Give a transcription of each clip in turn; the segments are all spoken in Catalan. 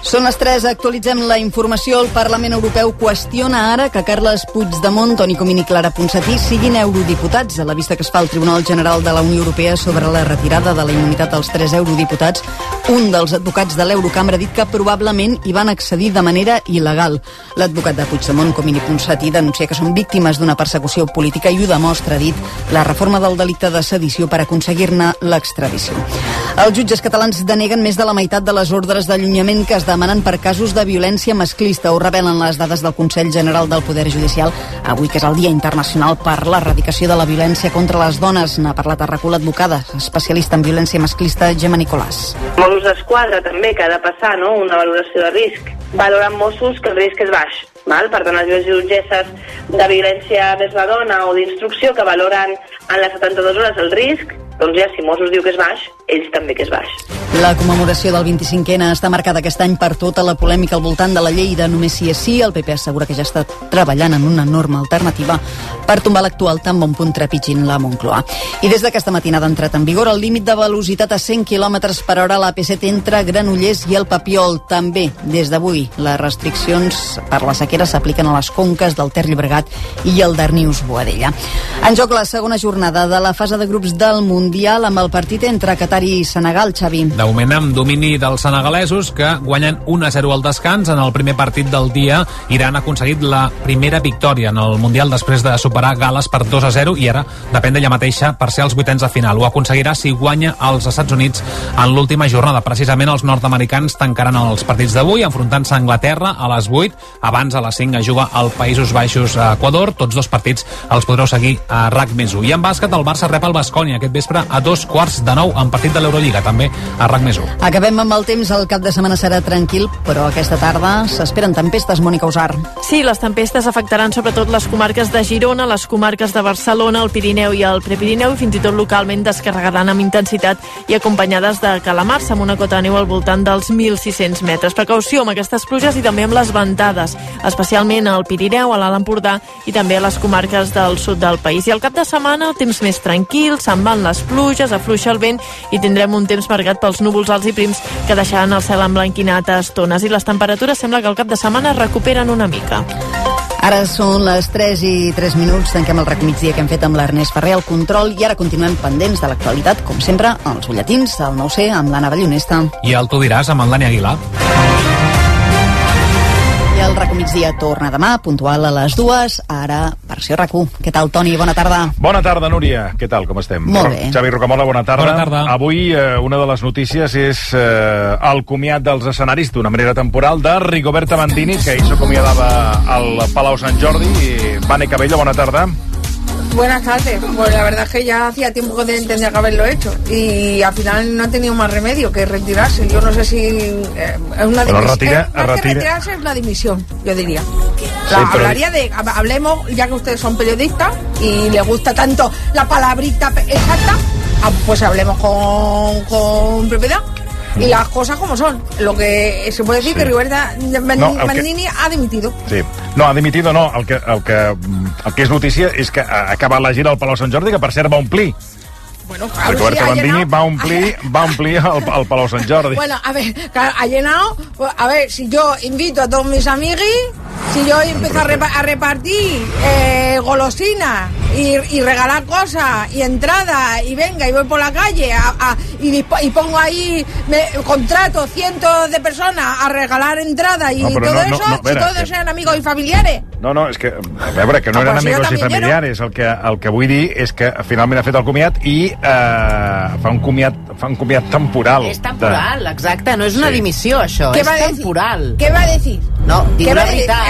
Són les 3, actualitzem la informació. El Parlament Europeu qüestiona ara que Carles Puigdemont, Toni Comín i Clara Ponsatí siguin eurodiputats, a la vista que es fa el Tribunal General de la Unió Europea sobre la retirada de la immunitat als 3 eurodiputats. Un dels advocats de l'Eurocambra ha dit que probablement hi van accedir de manera il·legal. L'advocat de Puigdemont, Comín i Ponsatí, denuncia que són víctimes d'una persecució política i ho demostra, ha dit, la reforma del delicte de sedició per aconseguir-ne l'extradició. Els jutges catalans deneguen més de la meitat de les ordres d'allunyament que es demanen per casos de violència masclista. Ho revelen les dades del Consell General del Poder Judicial avui, que és el Dia Internacional per l'Erradicació de la Violència contra les Dones. N'ha parlat a RAC1 l'advocada, especialista en violència masclista, Gemma Nicolàs. Mossos d'Esquadra també, que ha de passar, no?, una valoració de risc. Valoren Mossos que el risc és baix. Val? Per tant, les jutgesses de violència vers la dona o d'instrucció que valoren en les 72 hores el risc, doncs ja, si Mossos diu que és baix, ells també que és baix. La commemoració del 25N està marcada aquest any per tota la polèmica al voltant de la llei de només sí és sí. El PP assegura que ja està treballant en una norma alternativa per tombar l'actual tan bon punt trepitgint la Moncloa. I des d'aquesta matinada ha entrat en vigor el límit de velocitat a 100 km per hora a l'AP7 entre Granollers i el Papiol. També, des d'avui, les restriccions per la sequera s'apliquen a les conques del Ter Llobregat i el Darnius-Boadella. En joc la segona jornada de la fase de grups del Mundial amb el partit entre Qatar i Senegal, Xavi. De moment amb domini dels senegalesos, que guanyen 1-0 al descans. En el primer partit del dia, Iran ha aconseguit la primera victòria en el Mundial després de superar Gal·les per 2-0 i ara depèn d'ella mateixa per ser als vuitens de final. Ho aconseguirà si guanya als Estats Units en l'última jornada. Precisament els nord-americans tancaran els partits d'avui enfrontant-se a Anglaterra a les 8. Abans a les 5 es juga al Països Baixos a Equador. Tots dos partits els podreu seguir a RAC+1. I en bàsquet el Barça rep el Baskonia aquest vespre a 8:15 en partit de l'Eurolliga, també a RAC+1. Acabem amb el temps. El cap de setmana serà tranquil, però aquesta tarda s'esperen tempestes, Mònica Usar. Sí, les tempestes afectaran sobretot les comarques de Girona, les comarques de Barcelona, el Pirineu i el Prepirineu, i fins i tot localment descarregaran amb intensitat i acompanyades de calamars amb una cota de neu al voltant dels 1.600 metres. Precaució amb aquestes pluges i també amb les ventades, especialment al Pirineu, a l'Alt Empordà i també a les comarques del sud del país. I al cap de setmana, temps més tranquil, se'n van les pluges, afluixa el vent i tindrem un temps marcat pels núvols alts i prims que deixaran el cel emblanquinat a estones, i les temperatures sembla que al cap de setmana es recuperen una mica. Ara són les 3:03. Tanquem el RAC migdia que hem fet amb l'Ernest Ferrer al control i ara continuem pendents de l'actualitat, com sempre, als butlletins, al 9C amb l'Anna Ballonesta. I el Tu diràs amb el Dani Aguilar. I el RAC migdia torna demà, puntual a les 2, ara versió RAC1. Què tal, Toni? Bona tarda. Bona tarda, Núria. Què tal, com estem? Molt bé. Xavi Rocamola, bona tarda. Bona tarda. Avui una de les notícies és el comiat dels escenaris d'una manera temporal de Rigoberta Bandini, que ahir s'acomiadava al Palau Sant Jordi. I Vane Cabello, bona tarda. Buenas tardes. Pues la verdad es que ya hacía tiempo que tendría que haberlo hecho y al final no ha tenido más remedio que retirarse. Yo no sé si es una dimisión. Retirarse es una dimisión, yo diría. Hablaría de, hablemos, ya que ustedes son periodistas y les gusta tanto la palabrita exacta, pues hablemos con propiedad. Y las cosas como son. Lo que se puede decir que Rigoberta Bandini ha dimitido. Sí. No, ha dimitido no. El que és notícia és que ha acabat la gira al Palau Sant Jordi, que per cert va omplir. Bueno, claro, Rigoberta Bandini va omplir el Palau Sant Jordi. Bueno, a ver, ha llenado. A ver, si yo invito a todos mis amigos, si yo empiezo a repartir golosinas y regalar cosas y entradas y venga y voy por la calle y pongo ahí, contrato cientos de personas a regalar entradas y todo eso, si todos eran amigos y familiares. No, és que, a veure, que no eren amigos i familiares. El que vull dir és que finalment ha fet el comiat i fa un comiat temporal. És temporal, exacte, no és una dimissió, això, és temporal. ¿Qué va a decir? No, diu la veritat.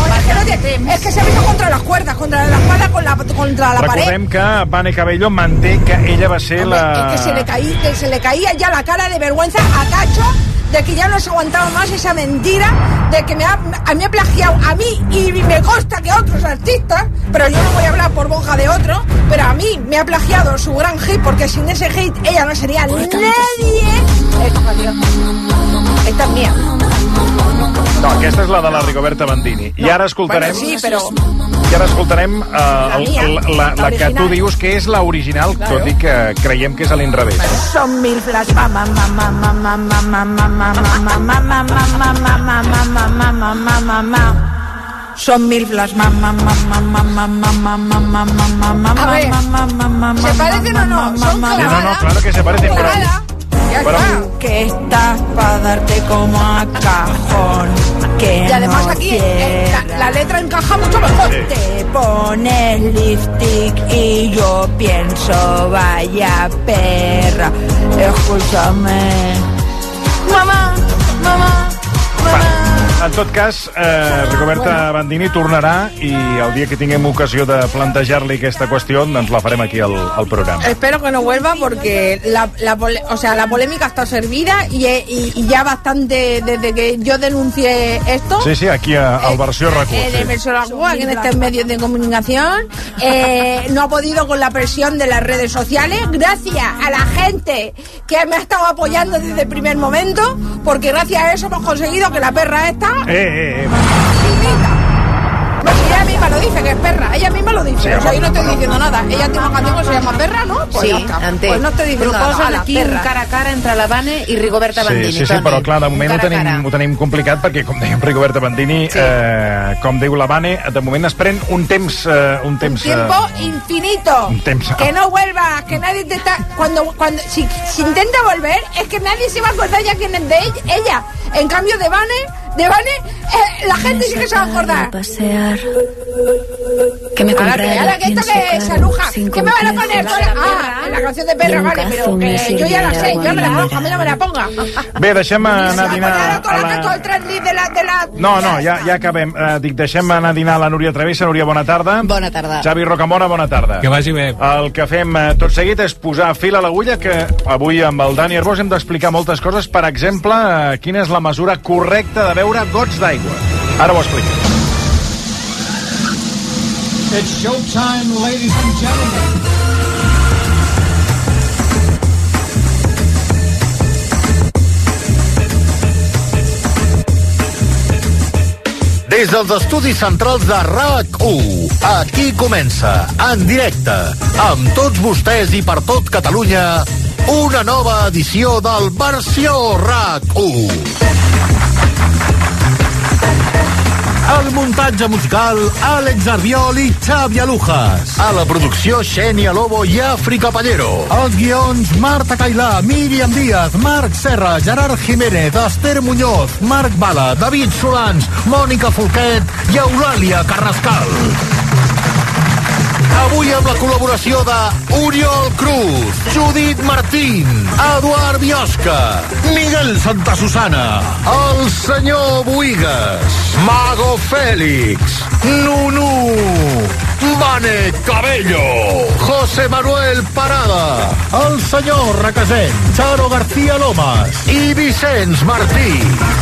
Es que se ha visto contra las cuerdas, contra la espalda, contra la pared. Recordem que Vane Cabello manté que ella va ser la... Es que se le caía ya la cara de vergüenza a Cacho, de que ya no se aguantaba más esa mentira, de que me ha plagiado a mí, y me consta que otros artistas, pero yo no voy a hablar por boca de otro, pero a mí me ha plagiado su gran hit, porque sin ese hit ella no sería nadie. Esta es mía. No, Aquesta és la de la Rigoberta Bandini. I ara escoltarem... Bueno, sí, però... I ara escoltarem la que tu dius que és l'original, tot i que creiem que és a l'inrevés. Són mil flash, Son mil flash, A ver, ¿se parecen o no? Son clavadas. No, claro que se parecen, pero... Ya está. Que estás para darte como a cajón. Que y además no aquí la letra encaja mucho mejor. Sí. Te pones lipstick y yo pienso, vaya perra. Escúchame. Mamá. En tot cas, Rigoberta Bandini tornarà i el dia que tinguem ocasió de plantejar-li aquesta qüestió, doncs la farem aquí al programa. Espero que no vuelva porque la polémica está servida y ya bastante desde que yo denuncié esto. Sí, aquí al Versió RAC1. En el Versió RAC1, aquí en estos medios de comunicación. No ha podido con la presión de las redes sociales, gracias a la gente que me ha estado apoyando desde el primer momento, porque gracias a eso hemos conseguido que la perra esta... No, si ella misma lo dice, que es perra. Ella misma lo dice. O sea, yo no estoy diciendo nada. Ella tiene una canción que se llama Perra, ¿no? Pues sí, ja està. Pues no estoy diciendo nada. Proposen aquí un cara a cara entre la Vane i Rigoberta Bandini. Sí, però clar, de moment ho tenim complicat perquè, com dèiem, Rigoberta Bandini, com diu la Vane, de moment es pren un temps... un tiempo infinito. Un temps... Que no vuelva, que nadie te está... Si intenta volver, es que nadie se va a acordar ya quién es de ella. En cambio, de Vane, la gente sí que se va a acordar. Que me ahora que esto que se aluja, ¿qué me van a poner? La canción de Perra, vale, pero que yo ya la sé, yo me la pongo, a mí no me la ponga. Bé, deixem anar a dinar No, ja acabem. Dic, deixem anar a dinar a la Núria Travessa. Núria, bona tarda. Bona tarda. Xavi Rocamora, bona tarda. Que vagi bé. El que fem tot seguit és posar fil a l'agulla, que avui amb el Dani Arbós hem d'explicar moltes coses. Per exemple, quina és la mesura correcta de beure gots d'aigua. Ara ho expliquem. It's showtime, ladies and gentlemen. Des dels estudis centrals de RAC1, aquí comença, en directe, amb tots vostès i per tot Catalunya, una nova edició del Versió RAC1. El muntatge musical, Àlex Arbiol i Xavi Alujas. A la producció, Xènia Lobo i Àfrica Pallero. Els guions, Marta Cailà, Míriam Díaz, Marc Serra, Gerard Jiménez, Esther Muñoz, Marc Bala, David Solans, Mònica Folquet i Eulàlia Carrascal. Avui amb la col·laboració de Oriol Cruz, Judit Martín, Eduard Biosca, Miguel Santasusana, el senyor Boigues, Mago Félix, Nunu, Vane Cabello, José Manuel Parada, el senyor Requesens, Charo García Lomas i Vicenç Martí.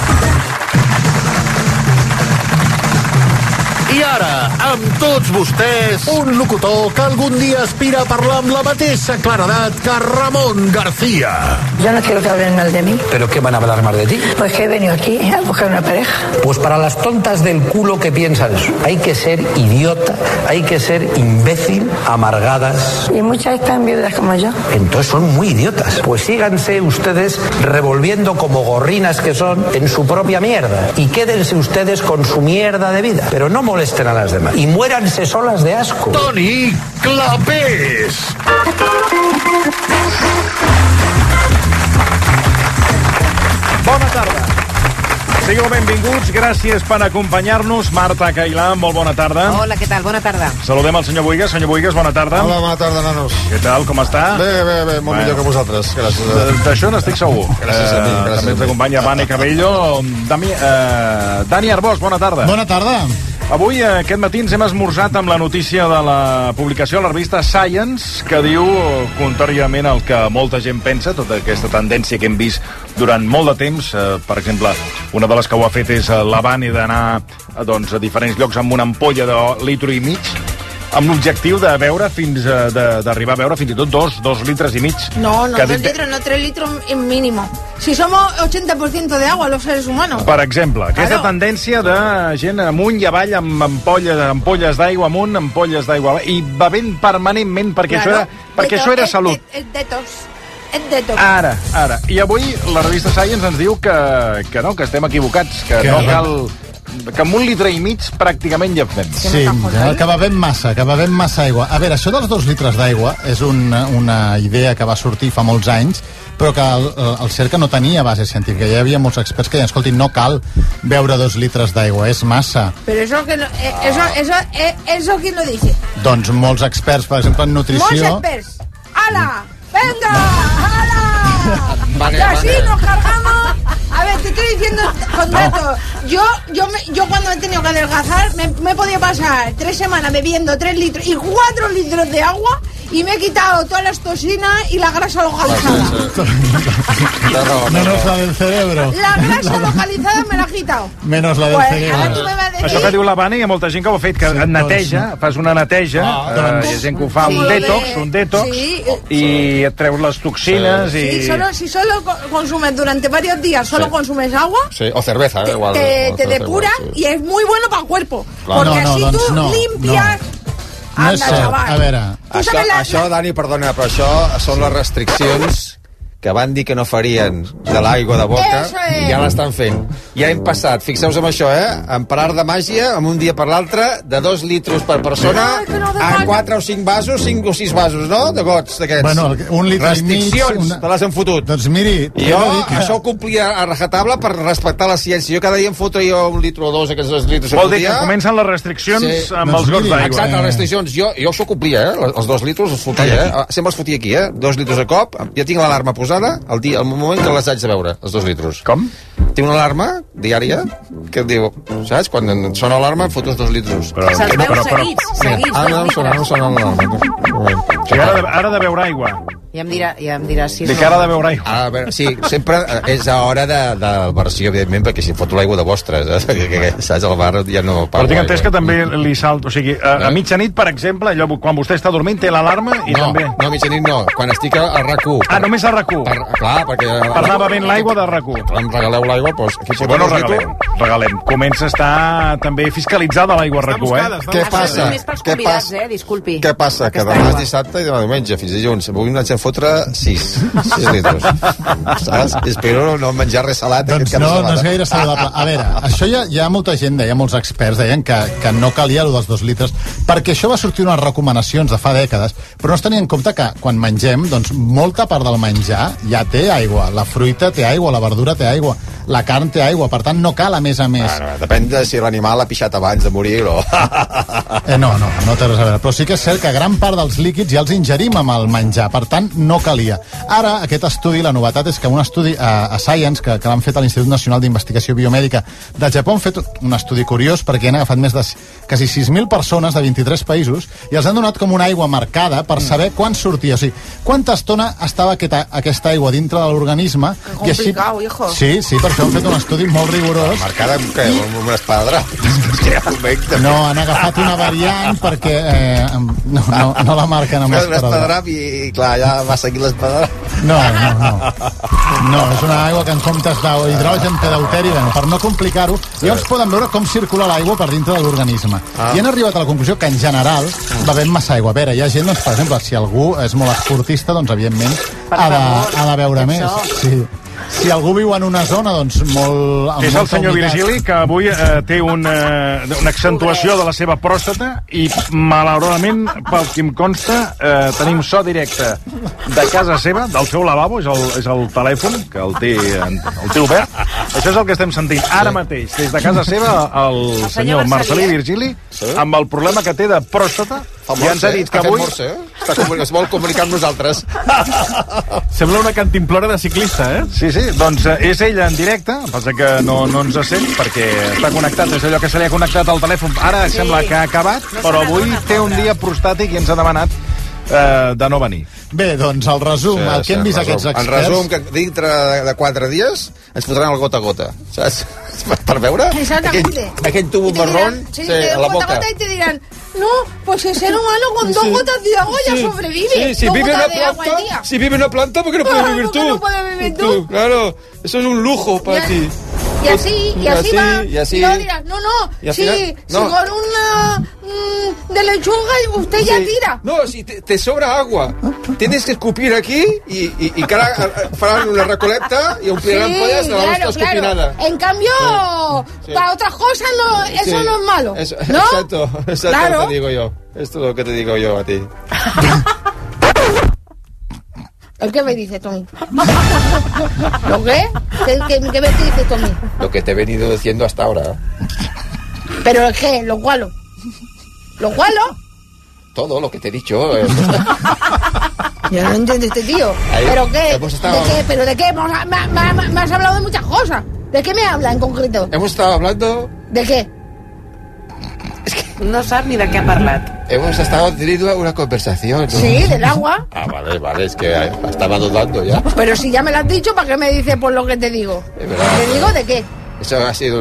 I ara, amb tots vostès, un locutor que algun dia aspira a parlar amb la mateixa claredat que Ramon García. Yo no quiero que hablen mal de mí. ¿Pero qué van a hablar más de ti? Pues que he venido aquí a buscar una pareja. Pues para las tontas del culo que piensan eso, hay que ser idiota, hay que ser imbécil, amargadas. Y muchas están viudas como yo. Entonces son muy idiotas. Pues síganse ustedes revolviendo como gorrinas que son en su propia mierda. Y quédense ustedes con su mierda de vida. Pero no molesten a las demás. Y muéranse solas de asco. Toni Clapés. Bona tarda. Sigueu benvinguts, gràcies per acompanyar-nos. Marta Cailà, molt bona tarda. Hola, què tal? Bona tarda. Saludem el senyor Boigues. Senyor Boigues, bona tarda. Hola, bona tarda, nanos. Què tal, com està? Bé, molt millor que vosaltres. Gràcies. D'això n'estic segur. Gràcies a mi. També ens acompanya Vane Cabello. Dani Arbós, bona tarda. Bona tarda. Avui, aquest matí, ens hem esmorzat amb la notícia de la publicació a la revista Science, que diu, contràriament al que molta gent pensa, tota aquesta tendència que hem vist durant molt de temps, per exemple, una de les que ho ha fet és la Vane d'anar a diferents llocs amb una ampolla de litro i mig, amb l'objectiu de beure d'arribar a beure fins i tot 2 litres i mig. No, 2 litros, no 3 litros mínimo. Si somos 80% de agua los seres humanos. Per exemple, aquesta tendència de gent amunt i avall amb ampolles d'aigua amunt, ampolles d'aigua avall, i bevent permanentment, perquè això era salut. És detox. Ara. I avui la revista Science ens diu que no, que estem equivocats, que no cal... que amb 1 litre i mig pràcticament ja fem. Sí, que bevem massa aigua. A veure, això dels 2 litres d'aigua és una idea que va sortir fa molts anys, però que el CERCA no tenia base científica. Hi havia molts experts que deien, escolti, no cal beure 2 litres d'aigua, és massa. Però eso ¿quién lo dice? Doncs molts experts, per exemple, en nutrició... Molts experts. ¡Hala! ¡Venga! ¡Hala! Y así nos cargamos... A ver, te estoy diciendo con datos. Yo cuando he tenido que adelgazar me he podido pasar 3 semanas bebiendo 3 litros y 4 litros de agua y me he quitado todas las toxinas y la grasa localizada. Menos la del cerebro. La grasa localizada me la he quitado. Menos la del cerebro. Ara tu me vas a decir... Això que diu la Vane, hi ha molta gent que ho ha fet, que et neteja, fas una neteja, hi ha gent que ho fa un detox, i et treus les toxines i... Si solo consumes durante varios días, solo consumes agua, o cerveza, igual. Te depura y es muy bueno para el cuerpo. Porque así tú limpias... No és cert, a veure... Això, Dani, perdona, però això són les restriccions que van dir que no farien de l'aigua de boca i ja l'estan fent. Ja hem passat, fixeu-vos en això, en parar de màgia, en un dia per l'altre, de 2 litros per persona a 4 o 5 vasos, 5 o 6 vasos, no?, de gots d'aquests. Bueno, 1 litre i mig... Restriccions, te les han fotut. Doncs miri... Jo això ho complia a rajatabla per respectar la ciència. Jo cada dia em foto 1 litre o 2, aquests 2 litres. Vol dir que comencen les restriccions amb els gots d'aigua. Exacte, les restriccions. Jo això ho complia, els 2 litres els fotia, sempre els fotia aquí, 2 litres a cop. Ja tinc l'alarma posada al moment que les haig de beure, els 2 litres. Com? Tinc una alarma diària que et diu, saps? Quan sona l'alarma em foto els 2 litres. Se'ls veu seguits. Ara no sona l'alarma. Ara de beure aigua. Ja em dirà si... De cara de beure aigua. A veure, sí, sempre és a hora de versió, evidentment, perquè si em foto l'aigua de vostres, saps? Al bar ja no pago. Però tinc entès que també li salta... O sigui, a mitjanit, per exemple, allò, quan vostè està dormint, té l'alarma i també... No, a mitjanit no. Quan estic al RAC1. Només al RAC1. Clar, perquè... Per anar bevent l'aigua de RAC1. Em regaleu l'aigua, doncs... Bueno, regalem. Comença a estar també fiscalitzada l'aigua RAC1, Què passa? Només pels convidats, disculpi. Què passa? Que demà és dissabte i demà diumenge, fins dilluns. Avui m'haig de fotre 6 litres. Saps? Espero no menjar res salat. Doncs no és gaire saludable. A veure, això hi ha molta gent, molts experts deien que no calia allò dels 2 litres, perquè això va sortir unes recomanacions de fa dècades, però no es tenia en compte que quan mengem, doncs molta part del menjar ja té aigua. La fruita té aigua, la verdura té aigua, la carn té aigua, per tant no cal a més. Depèn de si l'animal ha pixat abans de morir o... No té res a veure. Però sí que és cert que gran part dels líquids ja els ingerim amb el menjar, per tant no calia. Ara, aquest estudi, la novetat és que un estudi a Science, que l'han fet a l'Institut Nacional d'Investigació Biomèdica del Japó, han fet un estudi curiós perquè han agafat més de quasi 6.000 persones de 23 països i els han donat com una aigua marcada per saber quan sortia, o sigui, quanta estona estava aquesta aigua dintre de l'organisme. Complicat, hijo. Sí, per això han fet un estudi molt rigorós. Marcada amb què? Amb una espadra? No, han agafat una variant perquè no la marquen amb l'espadra. I clar, ja va seguir l'espadra. No, és una aigua que en comptes d'hidrogen té deuteri, per no complicar-ho, llavors poden veure com circula l'aigua per dintre de l'organisme. I han arribat a la conclusió que en general bevem massa aigua. A veure, hi ha gent, doncs, per exemple, si algú és molt esportista, doncs evidentment ha de beure més. Sí. Si algú viu en una zona, doncs, molt... És el senyor Virgili, que avui té una accentuació de la seva pròstata i, malauradament, pel que em consta, tenim so directe de casa seva, del seu lavabo, és el telèfon, que el té obert. Això és el que estem sentint ara mateix, des de casa seva, el senyor Marcelí Virgili, amb el problema que té de pròstata. Ja ens ha dit que avui... Es vol comunicar amb nosaltres. Sembla una cantimplora de ciclista, Sí, doncs és ell en directe, passa que no ens sent perquè està connectat, és allò que se li ha connectat al telèfon. Ara sembla que ha acabat, però avui té un dia prostàtic i ens ha demanat de no venir. Bé, doncs el resum, el que hem vist aquests experts... En resum, que dintre de 4 dies ens fotran el gota a gota, saps? Per veure aquell tubo marrón a la boca. Y te dirán, no, pues el ser humano con 2 gotas de agua ya sobrevive. Si vive una planta, ¿por qué no puedes vivir tú? No puedes vivir tú. Claro, eso es un lujo para ti. Y así va. Y así. Y luego dirás, si con una de lechuga usted ya tira. No, si te sobra agua, tienes que escupir aquí y cara farán una recolecta y omplirán pollas de la nuestra escupinada. En cambio, para otras cosas eso no es malo. ¿no? Exacto, claro. Te digo yo. Esto es lo que te digo yo a ti. ¿El qué me dice Tommy? ¿Lo qué? ¿Qué me dice Tommy? Lo que te he venido diciendo hasta ahora. ¿Pero el qué? ¿Lo cualo? ¿Lo cualo? Todo lo que te he dicho. Yo no entiendo este tío. ¿Pero qué? ¿De qué? ¿Pero de qué? Me has hablado de muchas cosas. ¿De qué me habla en concreto? Hemos estado hablando... ¿De qué? Es que no sap ni de què ha parlat. Hemos estado teniendo una conversación, ¿no? Sí, del agua. Vale, es que estaba dudando ya. Pero si ya me lo has dicho, ¿para qué me dices por lo que te digo? ¿Te digo de qué? Eso ha sido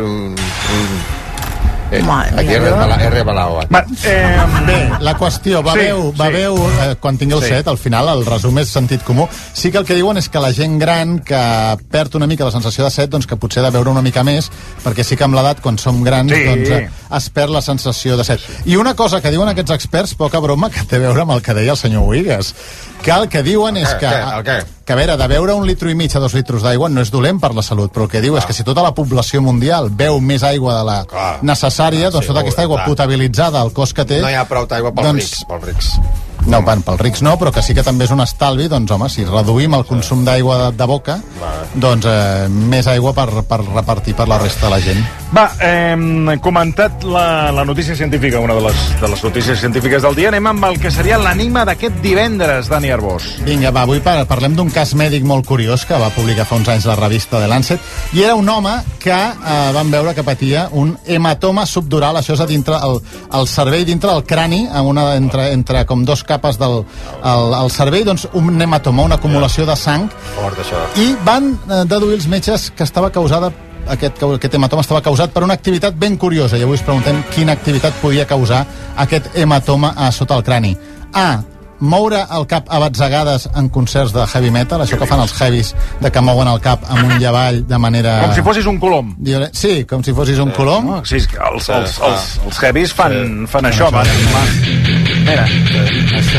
aquí he rebalat. Bé, la qüestió, beveu quan tingueu set, al final el resum és sentit comú. Sí que el que diuen és que la gent gran que perd una mica la sensació de set, doncs que potser ha de beure una mica més, perquè sí que amb l'edat, quan som grans, doncs es perd la sensació de set. I una cosa que diuen aquests experts, poca broma, que té a veure amb el que deia el senyor Uigues, que el que diuen és que a veure, de beure 1,5 litros a 2 litros d'aigua no és dolent per la salut, però el que diu és que si tota la població mundial beu més aigua de la necessària, doncs tota aquesta aigua potabilitzada al cos que té... No hi ha prou d'aigua pels rics. No, pels rics no, però que sí que també és un estalvi, doncs home, si reduïm el consum d'aigua de boca, doncs més aigua per repartir per la resta de la gent. Va, hem comentat la notícia científica, una de les notícies científiques del dia. Anem amb el que seria l'enigma d'aquest divendres, Dani Arbós. Vinga, va, avui parlem d'un cas mèdic molt curiós que va publicar fa uns anys la revista The Lancet, i era un home que van veure que patia un hematoma subdural, això és a dintre el cervell, dintre del crani, entre com 2 capes del cervell, doncs un hematoma, una acumulació de sang, i van deduir els metges que estava causada aquest hematoma estava causat per una activitat ben curiosa, i avui us preguntem quina activitat podia causar aquest hematoma sota el crani. A. Moure el cap a batzegades en concerts de heavy metal, això que fan els heavies, de que mouen el cap amunt i avall de manera... Com si fossis un colom. Sí, com si fossis un colom. Sí, els heavies fan això. Mira, això.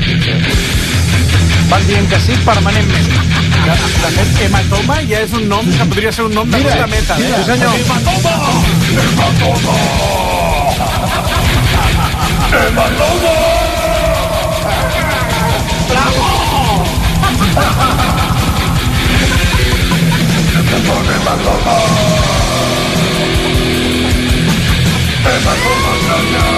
Van dient que sí permanentment. De fet, hematoma ja és un nom que podria ser un nom de grup de metal. Sí, senyor. Hematoma! Hematoma! Hematoma! Bravo! Hematoma! Hematoma, señor!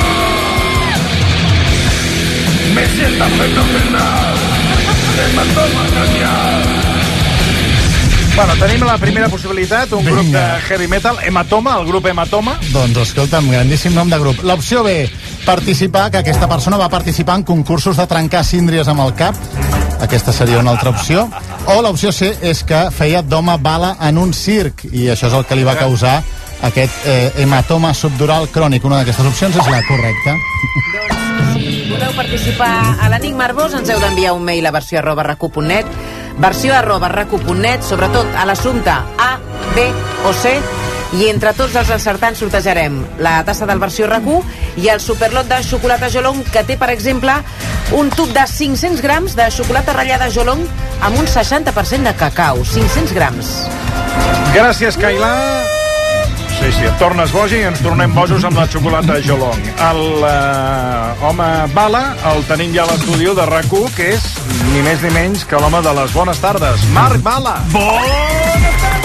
Me siento fenomenal! Hematoma, señor! Bueno, tenim la primera possibilitat, un grup de heavy metal, Hematoma, el grup Hematoma. Doncs escolta'm, grandíssim nom de grup. L'opció B, participar, que aquesta persona va participar en concursos de trencar síndries amb el cap. Aquesta seria una altra opció. O l'opció C és que feia d'home bala en un circ, i això és el que li va causar aquest hematoma subdural crònic. Una d'aquestes opcions és la correcta. Si voleu participar a l'Enigma Arbós, ens heu d'enviar un mail a versió@racu.net, versió@racu.net, sobretot a l'assumpte A, B o C, i entre tots els encertants sortejarem la tassa del Versió RAC1 i el superlot de xocolata Jolong, que té, per exemple, un tub de 500 grams de xocolata ratllada Jolong amb un 60% de cacau. 500 grams. Gràcies, Cailà. Sí, et tornes boig i ens tornem bojos amb la xocolata Jolong. Home bala el tenim ja a l'estudi de RAC1, que és ni més ni menys que l'home de les bones tardes, Marc Bala. Bones tardes!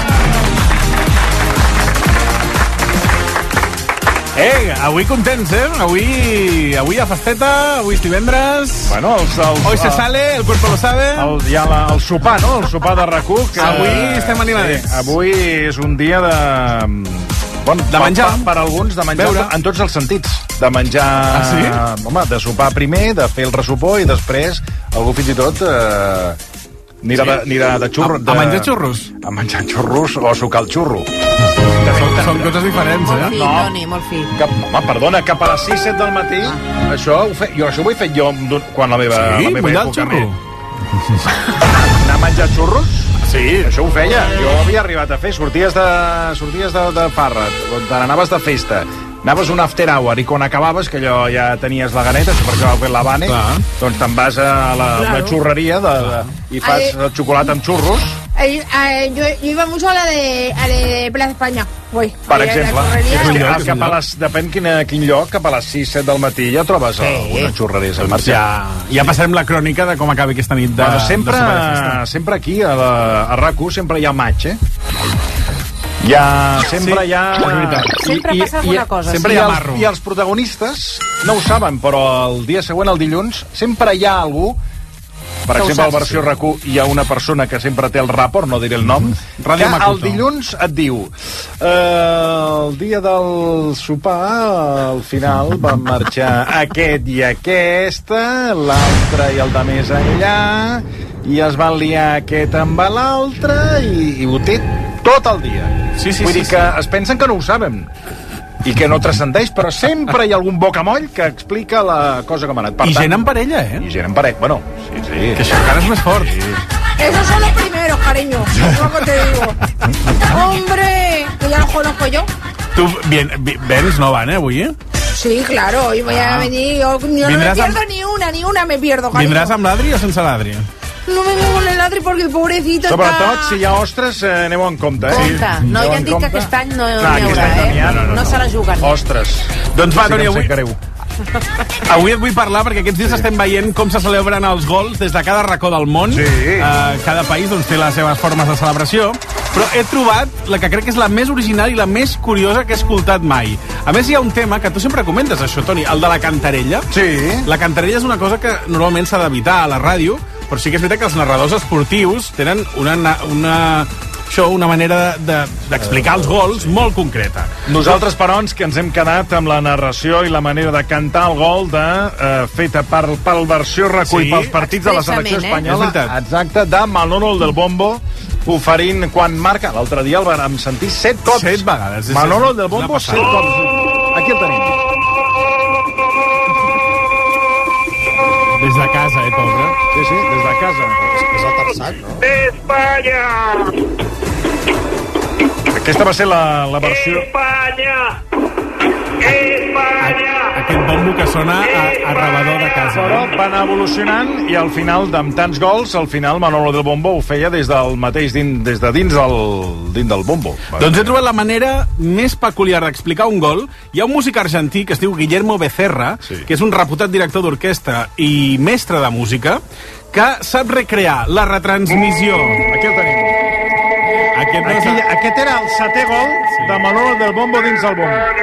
Avui contents, Avui hi ha festeta, avui és divendres. Bueno, hoy se sale, el cuerpo lo sabe. Hi ha el sopar, no? El sopar de RAC1. Que avui estem animadets. Avui és un dia de... de menjar. Per alguns, de menjar beure. En tots els sentits. de menjar... Home, de sopar primer, de fer el ressopor i després algú fins i tot anirà de xurro... A menjar xurros? A menjar xurros o a sucar el xurro. Són coses diferents, eh? Molt fi, Toni, molt fi. Home, perdona, cap a les 6-7 del matí, això ho he fet jo quan la meva època. Anar a menjar xurros? Sí. Això ho feia. Jo havia arribat a fer. Sorties de farra, te n'anaves de festa, anaves un after hour i quan acabaves, que allò ja tenies la ganeta, això perquè va fer l'Havane, doncs te'n vas a la xurreria i fas el xocolata amb xurros. Yo iba mucho a la de Plaza España. Per exemple, depèn quin lloc, cap a les 6-7 del matí ja trobes una xurreria al marge. Ja passarem la crònica de com acabi aquesta nit de sempre aquí a RAC1 sempre hi ha match, sempre hi ha... Sempre passa alguna cosa. Sempre hi ha marro. I els protagonistes no ho saben, però el dia següent, el dilluns, sempre hi ha algú. Per exemple, a la versió RAC1 hi ha una persona que sempre té el ràport, no diré el nom, que el dilluns et diu el dia del sopar, al final van marxar aquest i aquesta, l'altre i el de més enllà, i es van liar aquest amb l'altre, i ho té tot el dia. Vull dir que es pensen que no ho sabem i que no transcendeix, però sempre hi ha algun bocamoll que explica la cosa com ha anat. I gent en parella, I gent en parella, bueno, sí. Que això encara és més fort. Esos son los primeros, cariño. Es lo que te digo. ¡Hombre! Que ya los conozco yo. Tu vens, no van, avui, Sí, claro, hoy voy a venir. Yo no me pierdo ni una me pierdo, cariño. Vindràs amb l'Adri o sense l'Adri? No vengo con el Adri porque el pobrecito Sobretot, si hi ha ostres, aneu en compte, Compte. No, ja han dit que aquest any no hi haurà, No se la juguen. Ostres. Doncs va, Toni, avui et vull parlar perquè aquests dies estem veient com se celebren els gols des de cada racó del món. Cada país té les seves formes de celebració, però he trobat la que crec que és la més original i la més curiosa que he escoltat mai. A més, hi ha un tema que tu sempre comentes, això, Toni, el de la cantarella. La cantarella és una cosa que normalment s'ha d'evitar a la ràdio, però sí que és veritat que els narradors esportius tenen una manera d'explicar els gols molt concreta. Nosaltres, però, que ens hem quedat amb la narració i la manera de cantar el gol feta per versió recull pels partits de la selecció espanyola. Exacte, de Manolo del Bombo, oferint quan marca. L'altre dia el vam sentir 7 cops. 7 vegades. Manolo del Bombo, 7 cops. Aquí el tenim. Des de casa, pobre. Sí, des de casa. És el terçat, no? Espanya! Aquesta va ser la versió... Espanya! Aquest bombo que sona a rebedor de casa. Però va anar evolucionant i al final, amb tants gols, al final Manolo del Bombo ho feia des del mateix, des de dins del bombo. Doncs he trobat la manera més peculiar d'explicar un gol. Hi ha un músic argentí que es diu Guillermo Becerra, que és un reputat director d'orquestra i mestre de música, que sap recrear la retransmissió. Aquí el tenim. Aquest era el 7è gol de Manolo del Bombo dins el bombo.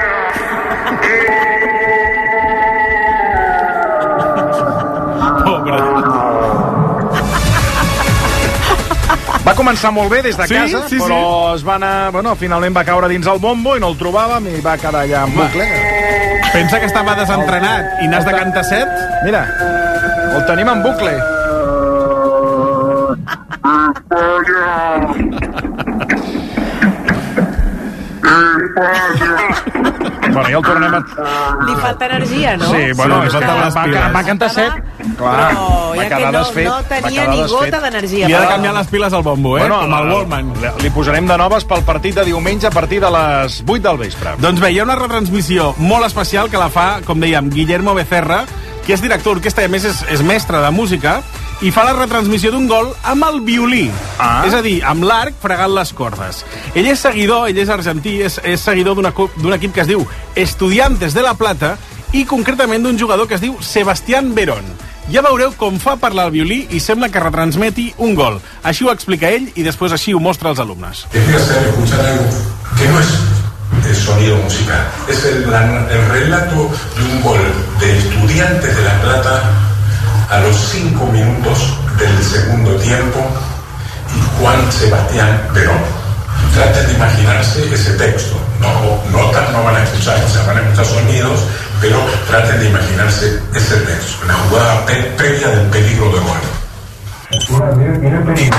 Pobre. Va començar molt bé des de casa, però es va anar... Bueno, finalment va caure dins el bombo i no el trobàvem i va quedar allà en bucle. Pensa que estava desentrenat i n'has de cantar 7? Mira, el tenim en bucle. Bueno, ja el tornem a... Li falta energia, no? Sí, bueno, és que va cantar 7. Clar, va quedar desfet. No tenia ni gota d'energia. Li ha de canviar les piles al bombo, com el Wallman. Li posarem de noves pel partit de diumenge a partir de les 8 del vespre. Doncs bé, hi ha una retransmissió molt especial que la fa, com dèiem, Guillermo Becerra, que és director d'orquestra i a més és mestre de música, i fa la retransmissió d'un gol amb el violí. És a dir, amb l'arc fregant les cordes. Ell és seguidor, ell és argentí, és seguidor d'un equip que es diu Estudiantes de La Plata i concretament d'un jugador que es diu Sebastián Verón. Ja veureu com fa parlar el violí i sembla que retransmeti un gol. Així ho explica ell i després així ho mostra als alumnes. Es hacer escuchar algo que no es sonido musical. Es el relato de un gol de Estudiantes de La Plata a los 5 minutos del segundo tiempo y Juan Sebastián Verón. Traten de imaginarse ese texto. Notas no van a escuchar, o sea, van a escuchar sonidos, pero traten de imaginarse ese texto, la jugada previa del peligro de gol. Mira el peligro.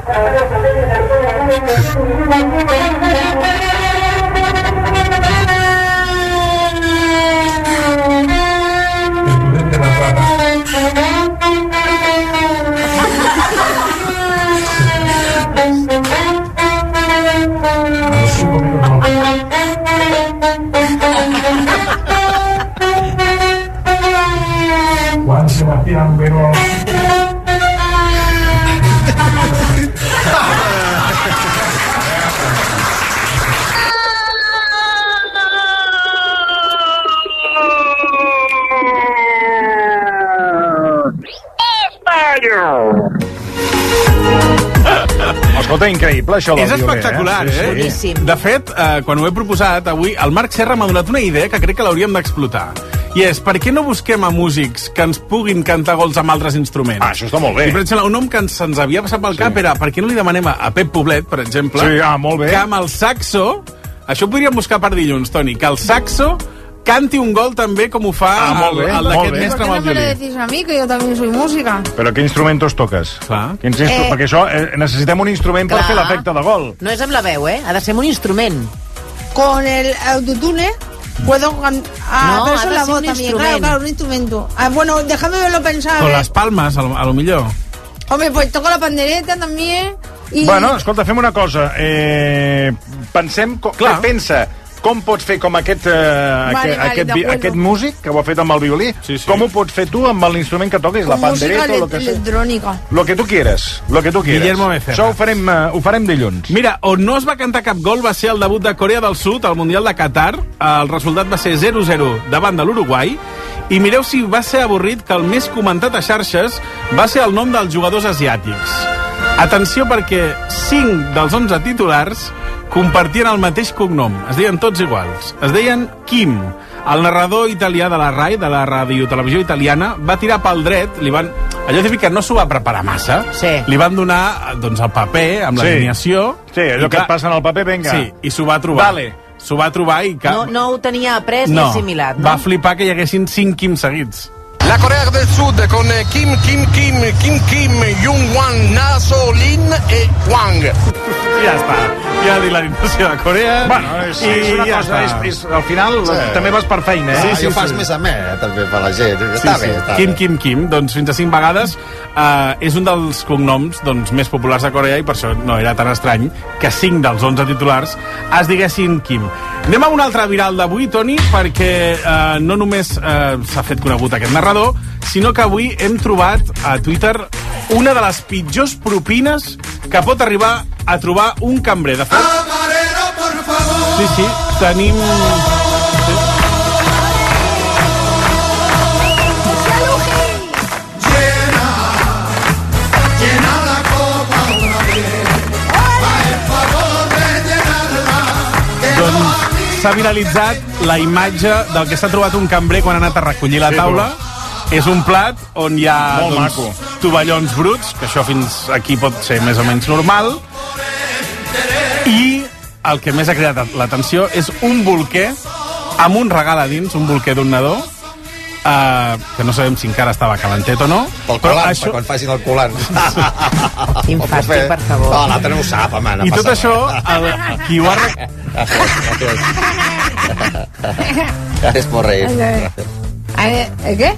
Juan Sebastián Verón. Escolta, increïble, això del És espectacular, violer, Sí. De fet, quan ho he proposat avui, el Marc Serra m'ha donat una idea que crec que l'hauríem d'explotar. I és, per què no busquem a músics que ens puguin cantar gols amb altres instruments? Això està molt bé. I, per exemple, un nom que se'ns havia passat pel cap era, per què no li demanem a Pep Poblet, per exemple, molt bé. que amb el saxo, això ho podríem buscar per dilluns, Toni, que el saxo canti un gol també com ho fa el d'aquest mestre amb el violí. ¿Por qué no me lo decís a mí, que yo también soy música? Però qué instrumentos toques? Clar. Perquè això, necessitem un instrument per fer l'efecte de gol. No és amb la veu, ha de ser un instrument. Con el autotune puedo cantar. No, pero eso ha de es la ser voz un también, instrumento. claro, un instrumento. Bueno, déjame verlo pensar. Con les palmes, a lo millor. Hombre, pues toco la pandereta también. Y... Bueno, escolta, fem una cosa. Pensem, pensa, com pots fer com aquest músic que ho ha fet amb el violí, com ho pots fer tu amb l'instrument que toques, la pandereta o el que sigui. Electrònica. Lo que tu quieres, lo que tu quieres. Guillermo Becerra. Això ho farem dilluns. Mira, on no es va cantar cap gol va ser el debut de Corea del Sud al Mundial de Qatar. El resultat va ser 0-0 davant de l'Uruguai. I mireu si va ser avorrit que el més comentat a xarxes va ser el nom dels jugadors asiàtics. Atenció, perquè 5 dels 11 titulars compartien el mateix cognom. Es deien tots iguals. Es deien Kim. El narrador italià de la RAI, de la radiotelevisió italiana, va tirar pel dret, allò típic que no s'ho va preparar massa, li van donar el paper amb l'alineació. Sí, allò que et passa en el paper, vinga. Sí, i s'ho va trobar. Vale. S'ho va trobar i... No ho tenia après ni assimilat, no? Va flipar que hi haguessin 5 Kim seguits. La Corea del Sud con Kim, Jung-Wan, Na, So, Lin i Wang. Ja està. Ja dit l'alineació de Corea. Bueno, és una cosa, al final també vas per feina, Jo fas més a més, també, per la gent. Està bé. Kim, doncs fins a 5 vegades. És un dels cognoms més populars de Corea i per això no era tan estrany que 5 dels 11 titulars es diguessin Kim. Anem a un altre viral d'avui, Toni, perquè no només s'ha fet conegut aquest narrador, sinó que avui hem trobat a Twitter una de les pitjors propines que pot arribar a trobar un cambrer. De fet, sí, tenim... S'ha viralitzat la imatge del que s'ha trobat un cambrer quan ha anat a recollir la taula. És un plat on hi ha tovallons bruts, que això fins aquí pot ser més o menys normal, i el que més ha cridat l'atenció és un bolquer amb un regal a dins, un bolquer d'un nadó, que no sabem si encara estava calentet o no. Pel colant, per quan facin el colant. Quin fàstic, per favor. No, l'altre no ho sap, home. I tot això, qui ho ha... Gracias por reír. ¿Qué?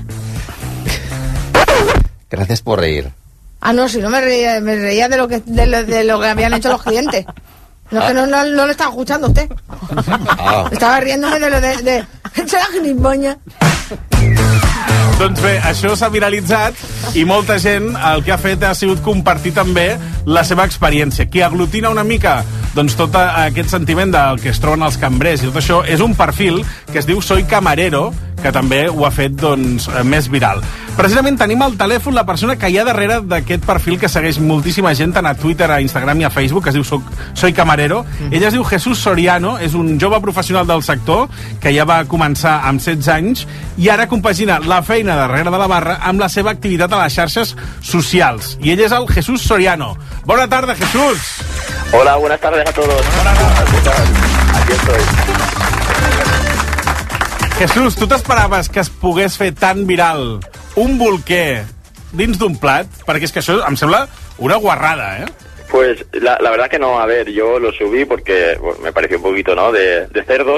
Gracias por reír. No, si no me reía de lo que habían hecho los clientes. No, que no lo estaba escuchando usted. Estava riéndome de lo de... Ets la gilipollas. Doncs bé, això s'ha viralitzat i molta gent el que ha fet ha sigut compartir també la seva experiència. Qui aglutina una mica doncs tot aquest sentiment del que es troben els cambrers i tot això és un perfil que es diu Soy Camarero, que també ho ha fet doncs, més viral. Precisament tenim al telèfon la persona que hi ha darrere d'aquest perfil que segueix moltíssima gent tant a Twitter, a Instagram i a Facebook, que es diu Soy Camarero. Ell es diu Jesús Soriano, és un jove professional del sector que ja va començar amb 16 anys i ara compagina la feina darrere de la barra amb la seva activitat a les xarxes socials. I ell és el Jesús Soriano. Bona tarda, Jesús. Hola, buenas tardes a todos. Buenas tardes. Aquí estoy. Jesús, tu t'esperaves que es pogués fer tan viral un bolquer dins d'un plat? Perquè és que això em sembla una guarrada, ¿eh? Pues la verdad que no, a ver, yo lo subí porque bueno, me pareció un poquito, ¿no?, de cerdos,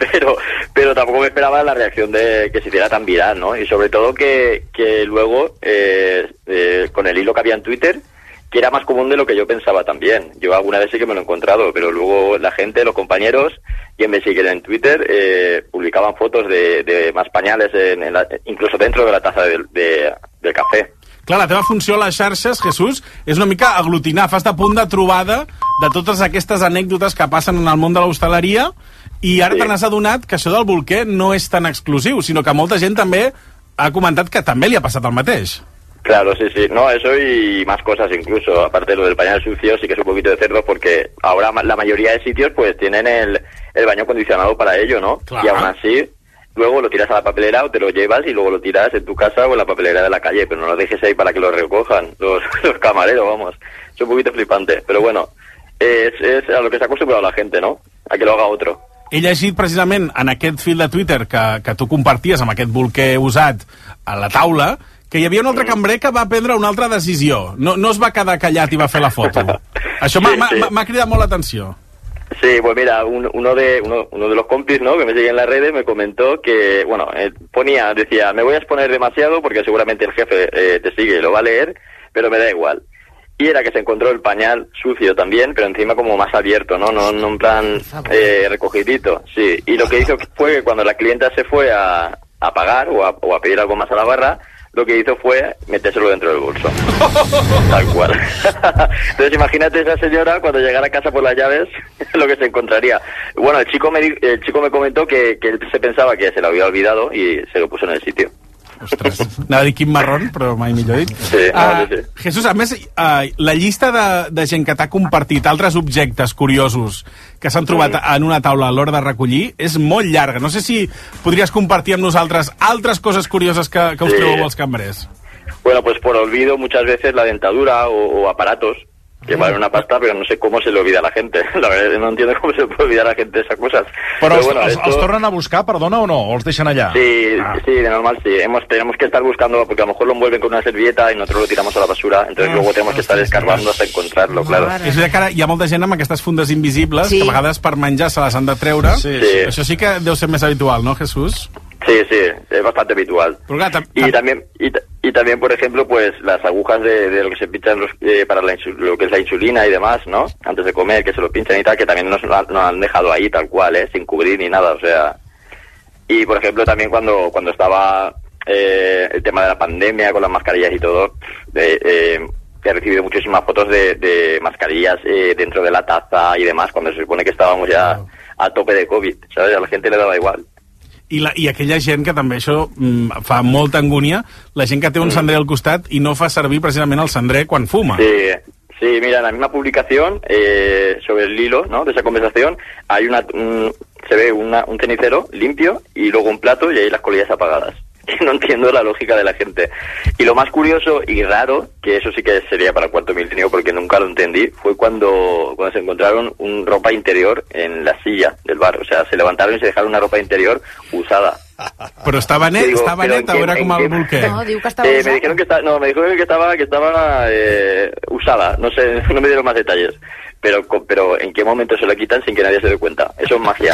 pero tampoco me esperaba la reacción de que se hiciera tan viral, ¿no? Y sobre todo que luego, con el hilo que había en Twitter, que era más común de lo que yo pensaba también. Yo alguna vez sí que me lo he encontrado, pero luego la gente, los compañeros, quien me siguen en Twitter, publicaban fotos de más pañales, incluso dentro de la taza del café. Clar, la teva funció a les xarxes, Jesús, és una mica aglutinar, fas de punt de trobada de totes aquestes anècdotes que passen en el món de l'hostaleria, i ara te n'has adonat que això del bolquer no és tan exclusiu, sinó que molta gent també ha comentat que també li ha passat el mateix. Claro, sí. No, eso y más cosas incluso. Aparte de lo del pañal sucio, sí que es un poquito de cerdo porque ahora la mayoría de sitios pues tienen el baño acondicionado para ello, ¿no? Claro. Y aún así, luego lo tiras a la papelera o te lo llevas y luego lo tiras en tu casa o en la papelera de la calle, pero no lo dejes ahí para que lo recojan los camareros, vamos. Es un poquito flipante, pero bueno, es a lo que se ha acostumbrado la gente, ¿no? A que lo haga otro. He llegit precisament en aquest fil de Twitter que tu comparties amb aquest bolquer usat a la taula, que hi havia un altre cambrer que va prendre una altra decisió. No es va quedar callat i va fer la foto. Això m'ha cridat molt l'atenció. Sí, pues mira, uno de los compis, ¿no?, que me sigue en las redes, me comentó que, bueno, decía, me voy a exponer demasiado porque seguramente el jefe te sigue y lo va a leer, pero me da igual. Y era que se encontró el pañal sucio también, pero encima como más abierto, ¿no? No en plan recogidito, sí. Y lo que hizo fue que cuando la clienta se fue a pagar o a pedir algo más a la barra, lo que hizo fue metérselo dentro del bolso. Tal cual. Entonces imagínate esa señora cuando llegara a casa por las llaves, lo que se encontraría. Bueno, el chico me comentó que él se pensaba que se lo había olvidado y se lo puso en el sitio. Ostres, anava a dir quin marrón, però mai millor dit. Sí, sí. Jesús, a més, la llista de gent que t'ha compartit altres objectes curiosos que s'han trobat en una taula a l'hora de recollir és molt llarga. No sé si podries compartir amb nosaltres altres coses curioses que us trobeu als cambrers. Bueno, pues por olvido muchas veces la dentadura o aparatos que valen una pasta, pero no sé cómo se le olvida a la gente. La verdad, no entiendo cómo se le puede olvidar a la gente esas cosas. Però bueno, els tornen a buscar, perdona, o no? ¿O els deixen allà? Sí, de normal sí. Tenemos que estar buscando, porque a lo mejor lo envuelven con una servilleta y nosotros lo tiramos a la basura, entonces luego tenemos que estar escarbando hasta encontrarlo, claro. És que ara hi ha molta gent amb aquestes fundes invisibles, que a vegades per menjar se les han de treure. Sí. Això sí que deu ser més habitual, ¿no, Jesús? Sí, es bastante habitual. Y también, por ejemplo, pues las agujas de lo que se pinchan para lo que es la insulina y demás, ¿no? Antes de comer, que se lo pinchan y tal, que también nos han dejado ahí tal cual, sin cubrir ni nada, o sea. Y, por ejemplo, también cuando estaba el tema de la pandemia con las mascarillas y todo, he recibido muchísimas fotos de mascarillas dentro de la taza y demás, cuando se supone que estábamos ya a tope de COVID, ¿sabes? A la gente le daba igual. I aquella gent que també això fa molta angúnia, la gent que té un cendrer al costat i no fa servir precisament el cendrer quan fuma. Sí, mira, en la misma publicación sobre el hilo, ¿no?, de esa conversación hay se ve un cenicero limpio y luego un plato y ahí las colillas apagadas. No entiendo la lógica de la gente. Y lo más curioso y raro, que eso sí que sería para el cuarto milenio porque nunca lo entendí, fue cuando se encontraron ropa interior en la silla del bar. O sea, se levantaron y se dejaron una ropa interior usada. Però estava net o era com el bolquer? No, diu que estava usada. Me dijeron que estaba usada. No sé, no me dieron más detalles. Pero ¿en qué momento se la quitan sin que nadie se dé cuenta? Eso es magia.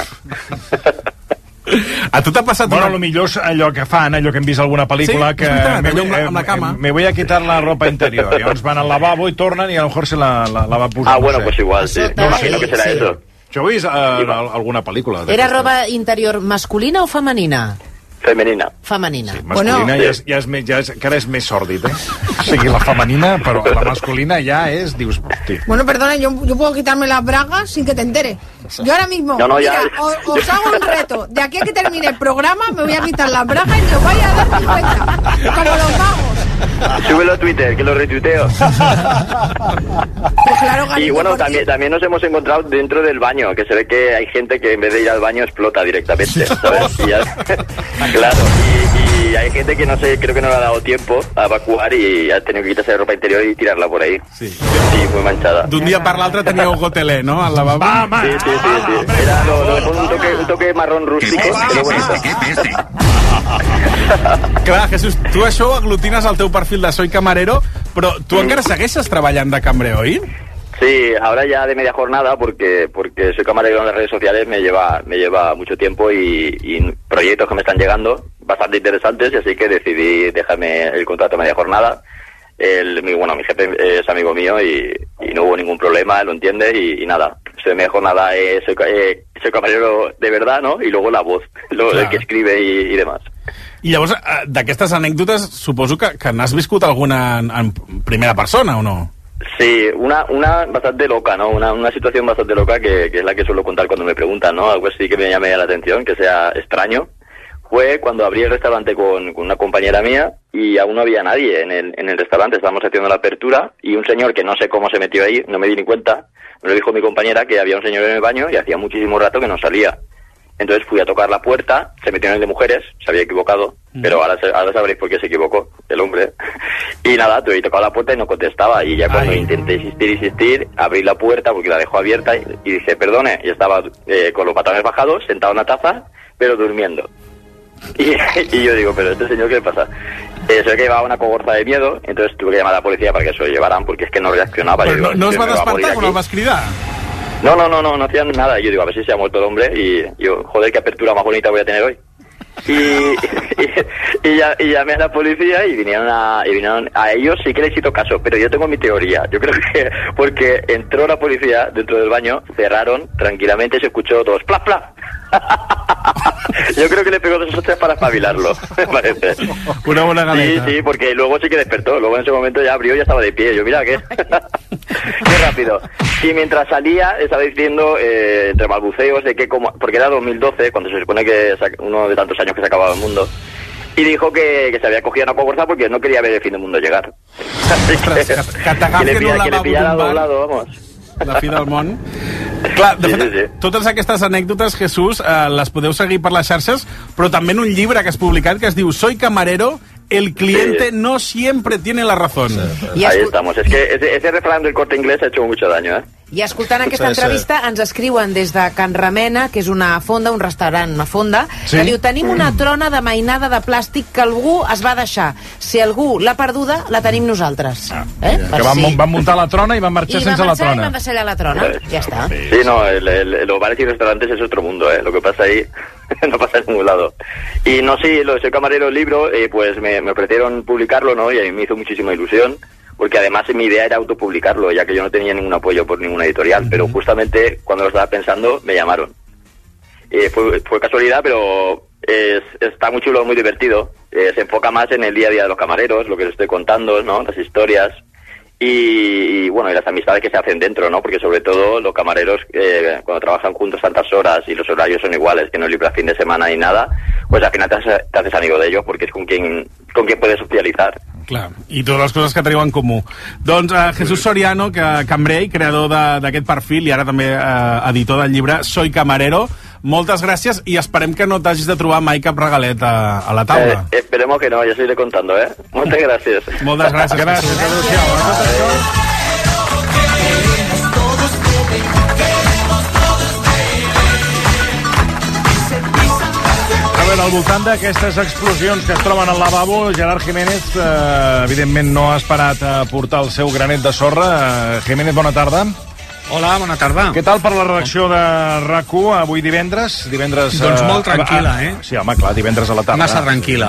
A tu t'ha passat... Bueno, lo millor és allò que fan, allò que hem vist alguna pel·lícula, que amb la cama. Me voy a quitar la ropa interior. Llavors van al lavabo i tornen i a lo mejor se la va posar. Bueno, pues igual, sí. Me imagino que será eso. Això ho he vist alguna pel·lícula. Era roba interior masculina o femenina? Femenina. Femenina. Sí, masculina encara és més sòrdid, O sigui, la femenina, però la masculina ja és... Dius, hosti. Bueno, perdona, yo puedo quitarme las bragas sin que te entere. Yo ahora mismo, mira, os hago un reto. De aquí a que termine el programa, me voy a quitar las bragas y me voy a dar mi cuenta. Como los magos. Súbelo a Twitter, que lo retuiteo. Pues claro, y bueno, también nos hemos encontrado dentro del baño, que se ve que hay gente que en vez de ir al baño explota directamente, ¿sabes? Y ya, claro, y y hay gente que no sé, creo que no le ha dado tiempo a evacuar y ha tenido que quitarse la ropa interior y tirarla por ahí. Sí, muy manchada. D'un dia per l'altre teníeu gotelé, no? Al lavabo. Sí. Era un toque marrón rústico, pero bonito. Clar, Jesús, tu això ho aglutines al teu perfil de Soy Camarero, però tu encara segueixes treballant de cambrer, oi? Sí, ahora ya de media jornada porque soy camarero en las redes sociales, me lleva mucho tiempo y proyectos que me están llegando bastante interesantes, y así que decidí dejarme el contrato a media jornada. Mi jefe es amigo mío y no hubo ningún problema, lo entiende y nada. Soy media jornada, soy camarero de verdad, ¿no? Y luego la voz, el que escribe y demás. I llavors, d'aquestes anècdotes, suposo que n'has viscut alguna en primera persona, o no? Sí, una bastante loca, ¿no? Una situación bastante loca que es la que suelo contar cuando me preguntan, ¿no? Algo así que me llame la atención, que sea extraño. Fue cuando abrí el restaurante con una compañera mía y aún no había nadie en el restaurante. Estábamos haciendo la apertura y un señor que no sé cómo se metió ahí, no me di ni cuenta, me lo dijo mi compañera que había un señor en el baño y hacía muchísimo rato que no salía. Entonces fui a tocar la puerta, se metió en el de mujeres, se había equivocado, pero ahora sabréis por qué se equivocó el hombre. Y nada, tuve que tocar la puerta y no contestaba. Y ya cuando intenté insistir, abrí la puerta porque la dejó abierta y dije, perdone, y estaba con los pantalones bajados, sentado en una taza, pero durmiendo. Y yo digo, pero este señor, ¿qué le pasa? Se ve que llevaba una cogorza de miedo, entonces tuve que llamar a la policía para que se lo llevaran porque es que no reaccionaba. Però no es va despertar quan el vas cridar? No hacían nada. Yo digo, a ver si se ha muerto el hombre y yo, joder, qué apertura más bonita voy a tener hoy. Y llamé a la policía y vinieron a ellos, sí que les hizo caso, pero yo tengo mi teoría. Yo creo que porque entró la policía dentro del baño, cerraron tranquilamente y se escuchó todos ¡plap, plap! Yo creo que le pegó 2 o 3 para espabilarlo, me parece. Una buena galeta. Sí, porque luego sí que despertó. Luego en ese momento ya abrió y ya estaba de pie. Yo, mira, qué rápido. Y mientras salía, estaba diciendo, entre balbuceos, de que porque era 2012, cuando se supone que uno de tantos años que se acababa el mundo, y dijo que se había cogido una cogorza porque no quería ver el fin del mundo llegar. Que le pillara doblado, vamos. La fi del món. Clar, de fet, totes aquestes anècdotes, Jesús, les podeu seguir per les xarxes, però també en un llibre que has publicat que es diu Soy Camarero, el cliente no siempre tiene la razón. Ahí estamos. Es que ese refrán del Corte Inglés ha hecho mucho daño, ¿eh? I escoltant aquesta entrevista ens escriuen des de Can Remena, que és una fonda, un restaurant, una fonda, que diu, tenim una trona de mainada de plàstic que algú es va deixar. Si algú l'ha perduda, la tenim nosaltres. Que van muntar la trona i van marxar sense la trona. I van deixar allà la trona, ja està. Sí, no, los bares y restaurantes es otro mundo, ¿eh? Lo que pasa ahí no pasa en ningún lado. Y no, sí, lo de Soy Camarero, el libro, pues me ofrecieron publicarlo, ¿no? Y a mí me hizo muchísima ilusión, porque además mi idea era autopublicarlo, ya que yo no tenía ningún apoyo por ninguna editorial, pero justamente cuando lo estaba pensando me llamaron. Fue casualidad, pero está muy chulo, muy divertido. Se enfoca más en el día a día de los camareros, lo que les estoy contando, ¿no? Las historias y bueno, y las amistades que se hacen dentro, ¿no? Porque sobre todo los camareros, cuando trabajan juntos tantas horas y los horarios son iguales, que no es libre a fin de semana ni nada, pues al final te haces amigo de ellos, porque es con quien puedes socializar. Clar, i totes les coses que teniu en comú. Doncs Jesús Soriano, cambrer, creador d'aquest perfil i ara també editor del llibre Soy Camarero, moltes gràcies i esperem que no t'hagis de trobar mai cap regalet a la taula. Esperemos que no, ya os iré contando, ¿eh? Moltes gràcies. Moltes gràcies. Gràcies. Al voltant d'aquestes explosions que es troben al lavabo, Gerard Jiménez, evidentment no ha esperat a portar el seu granet de sorra. Jiménez, bona tarda. Hola, bona tarda. Què tal per la redacció de RAC1 avui divendres? Doncs molt tranquil·la, eh? Sí, home, clar, divendres a la tarda. Massa tranquil·la.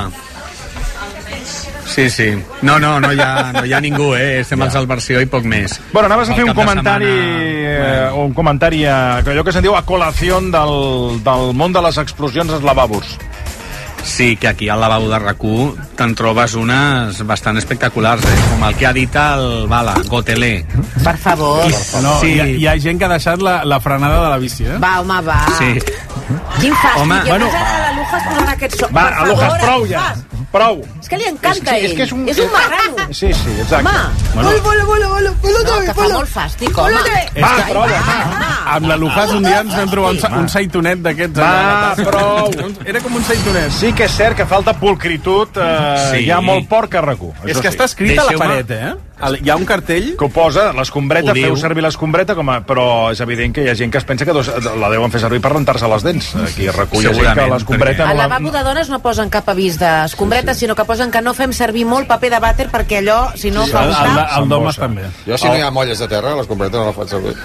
Sí. No hi ha ningú, Estem al Salversió i poc més. Bueno, anaves a fer un comentari, allò que se'n diu a colació del món de les explosions als lavabos. Sí, que aquí al lavabo de RAC1 te'n trobes unes bastant espectaculars, com el que ha dit el Bala, Gotelé. Per favor. No, sí. Hi ha gent que ha deixat la frenada de la bici, eh? Va, home, va. Sí. Quin fàstic. Home, bueno, a Lujas posant aquests... Va, a Lujas, prou ja. prou. És que li encanta ell. És un marrano. Sí, exacte. Home, vola. Que fa molt fàstic, home. Va, prova. Amb la Lujàs un dia ens vam trobar un saitonet d'aquests. Va, prou. Era com un saitonet. Sí que és cert que falta pulcritud. Hi ha molt porc a RAC1. És que està escrit a la paret, Hi ha un cartell que ho posa, l'escombreta, feu servir l'escombreta, però és evident que hi ha gent que es pensa que la deuen fer servir per rentar-se les dents. Aquí recull gent que l'escombreta... Al lavabo de dones no posen cap avís d'escombreta, sinó que posen que no fem servir molt paper de vàter perquè allò, si no fa gustar... El d'homes també. Jo, si no hi ha molles de terra, l'escombreta no la faig servir.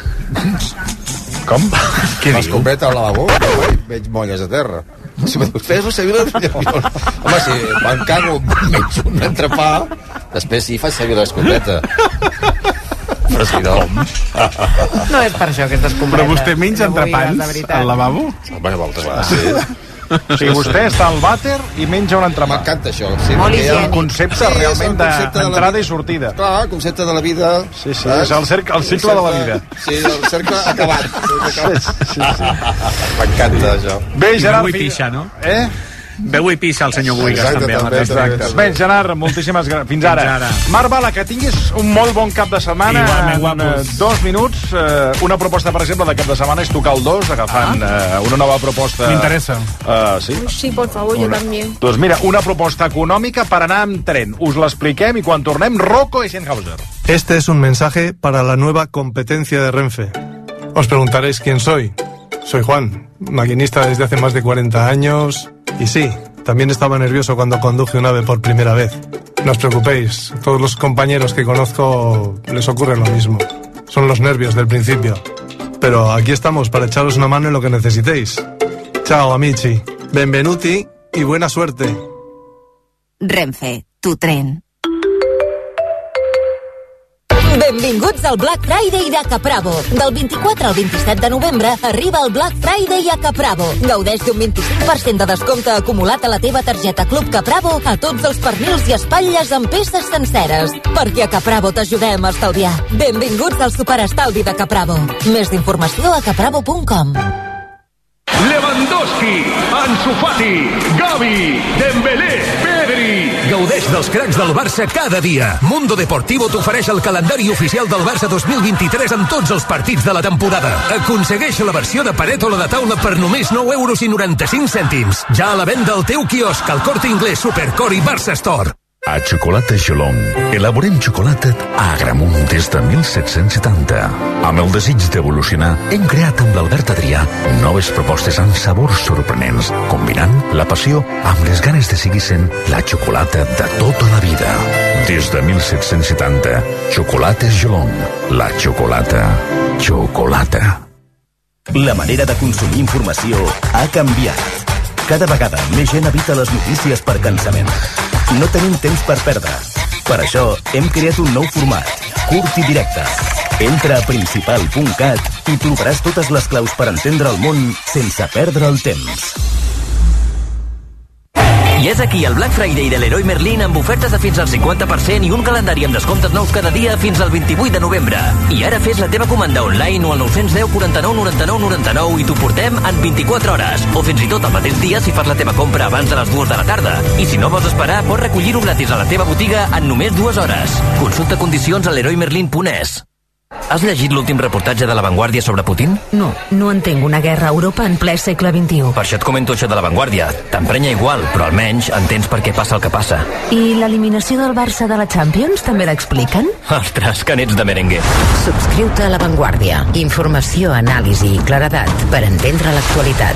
Com? L'escombreta al lavabo, veig molles de terra. Si fes-ho servir home, si quan cago menjo un entrepà, després sí faig servir l'escombreta. Però si no... No és per això, aquesta escombreta. Però vostè menja entrepans al lavabo? Home, moltes vegades sí. O sigui, vostè està al vàter i menja un entrepà. M'encanta això. Molt hi ha un concepte realment d'entrada i sortida. Clar, el concepte de la vida. Sí, és el cicle de la vida. Sí, el cercle acabat. Sí. M'encanta això. Bé, Gerard... Vull pixar, no? Veu i pixa el senyor Buigas, també. Exacte. Bé, Gerard, moltíssimes gràcies. Fins ara. Marc Bala, que tinguis un molt bon cap de setmana. Igualment, 2 minuts. Una proposta, per exemple, de cap de setmana és tocar el 2, agafant una nova proposta. M'interessa. Sí? Sí, por favor, yo también. Doncs mira, una proposta econòmica per anar amb tren. Us l'expliquem i quan tornem, Rocco Eisenhauser. Este es un mensaje para la nueva competencia de Renfe. Os preguntaréis quién soy. Soy Juan, maquinista desde hace más de 40 años... Y sí, también estaba nervioso cuando conduje un AVE por primera vez. No os preocupéis, todos los compañeros que conozco les ocurre lo mismo. Son los nervios del principio. Pero aquí estamos para echaros una mano en lo que necesitéis. Chao, amici. Benvenuti y buena suerte. Renfe, tu tren. Benvinguts al Black Friday de Capravo. Del 24 al 27 de novembre arriba el Black Friday a Capravo. Gaudeix d'un 25% de descompte acumulat a la teva targeta Club Capravo a tots els pernils i espatlles amb peces senceres. Perquè a Capravo t'ajudem a estalviar. Benvinguts al superestalvi de Capravo. Més d'informació a capravo.com. Lewandowski, Ansu Fati, Gavi, Dembélé, Pedri. Gaudeix dels cracs del Barça cada dia. Mundo Deportivo t'ofereix el calendari oficial del Barça 2023 amb tots els partits de la temporada. Aconsegueix la versió de paret o la de taula per només 9,95 €. Ja a la venda al teu quiosc, al Corte Inglés, Supercor i Barça Store. A Xocolata Geelong elaborem xocolata a Agramunt des de 1770. Amb el desig d'evolucionar, hem creat amb l'Albert Adrià noves propostes amb sabors sorprenents, combinant la passió amb les ganes de seguir sent la xocolata de tota la vida. Des de 1770, Xocolates Geelong. La xocolata. La manera de consumir informació ha canviat. Cada vegada més gent evita les notícies per cansament. No tenim temps per perdre. Per això hem creat un nou format, curt i directe. Entra a principal.cat i trobaràs totes les claus per entendre el món sense perdre el temps. I és aquí el Black Friday de Leroy Merlin amb ofertes de fins al 50% i un calendari amb descomptes nous cada dia fins al 28 de novembre. I ara fes la teva comanda online o al 910 49 99 99 i t'ho portem en 24 hores. O fins i tot el mateix dia si fas la teva compra abans de les 2 de la tarda. I si no vols esperar, pots recollir-ho gratis a la teva botiga en només 2 hores. Consulta condicions a leroymerlin.es. Has llegit l'últim reportatge de La Vanguardia sobre Putin? No entenc una guerra a Europa en ple segle XXI. Per això et comento això de La Vanguardia. T'emprenya igual, però almenys entens per què passa el que passa. I l'eliminació del Barça de la Champions també l'expliquen? Ostres, que n'ets de merengue. Subscriu-te a La Vanguardia. Informació, anàlisi i claredat per entendre l'actualitat.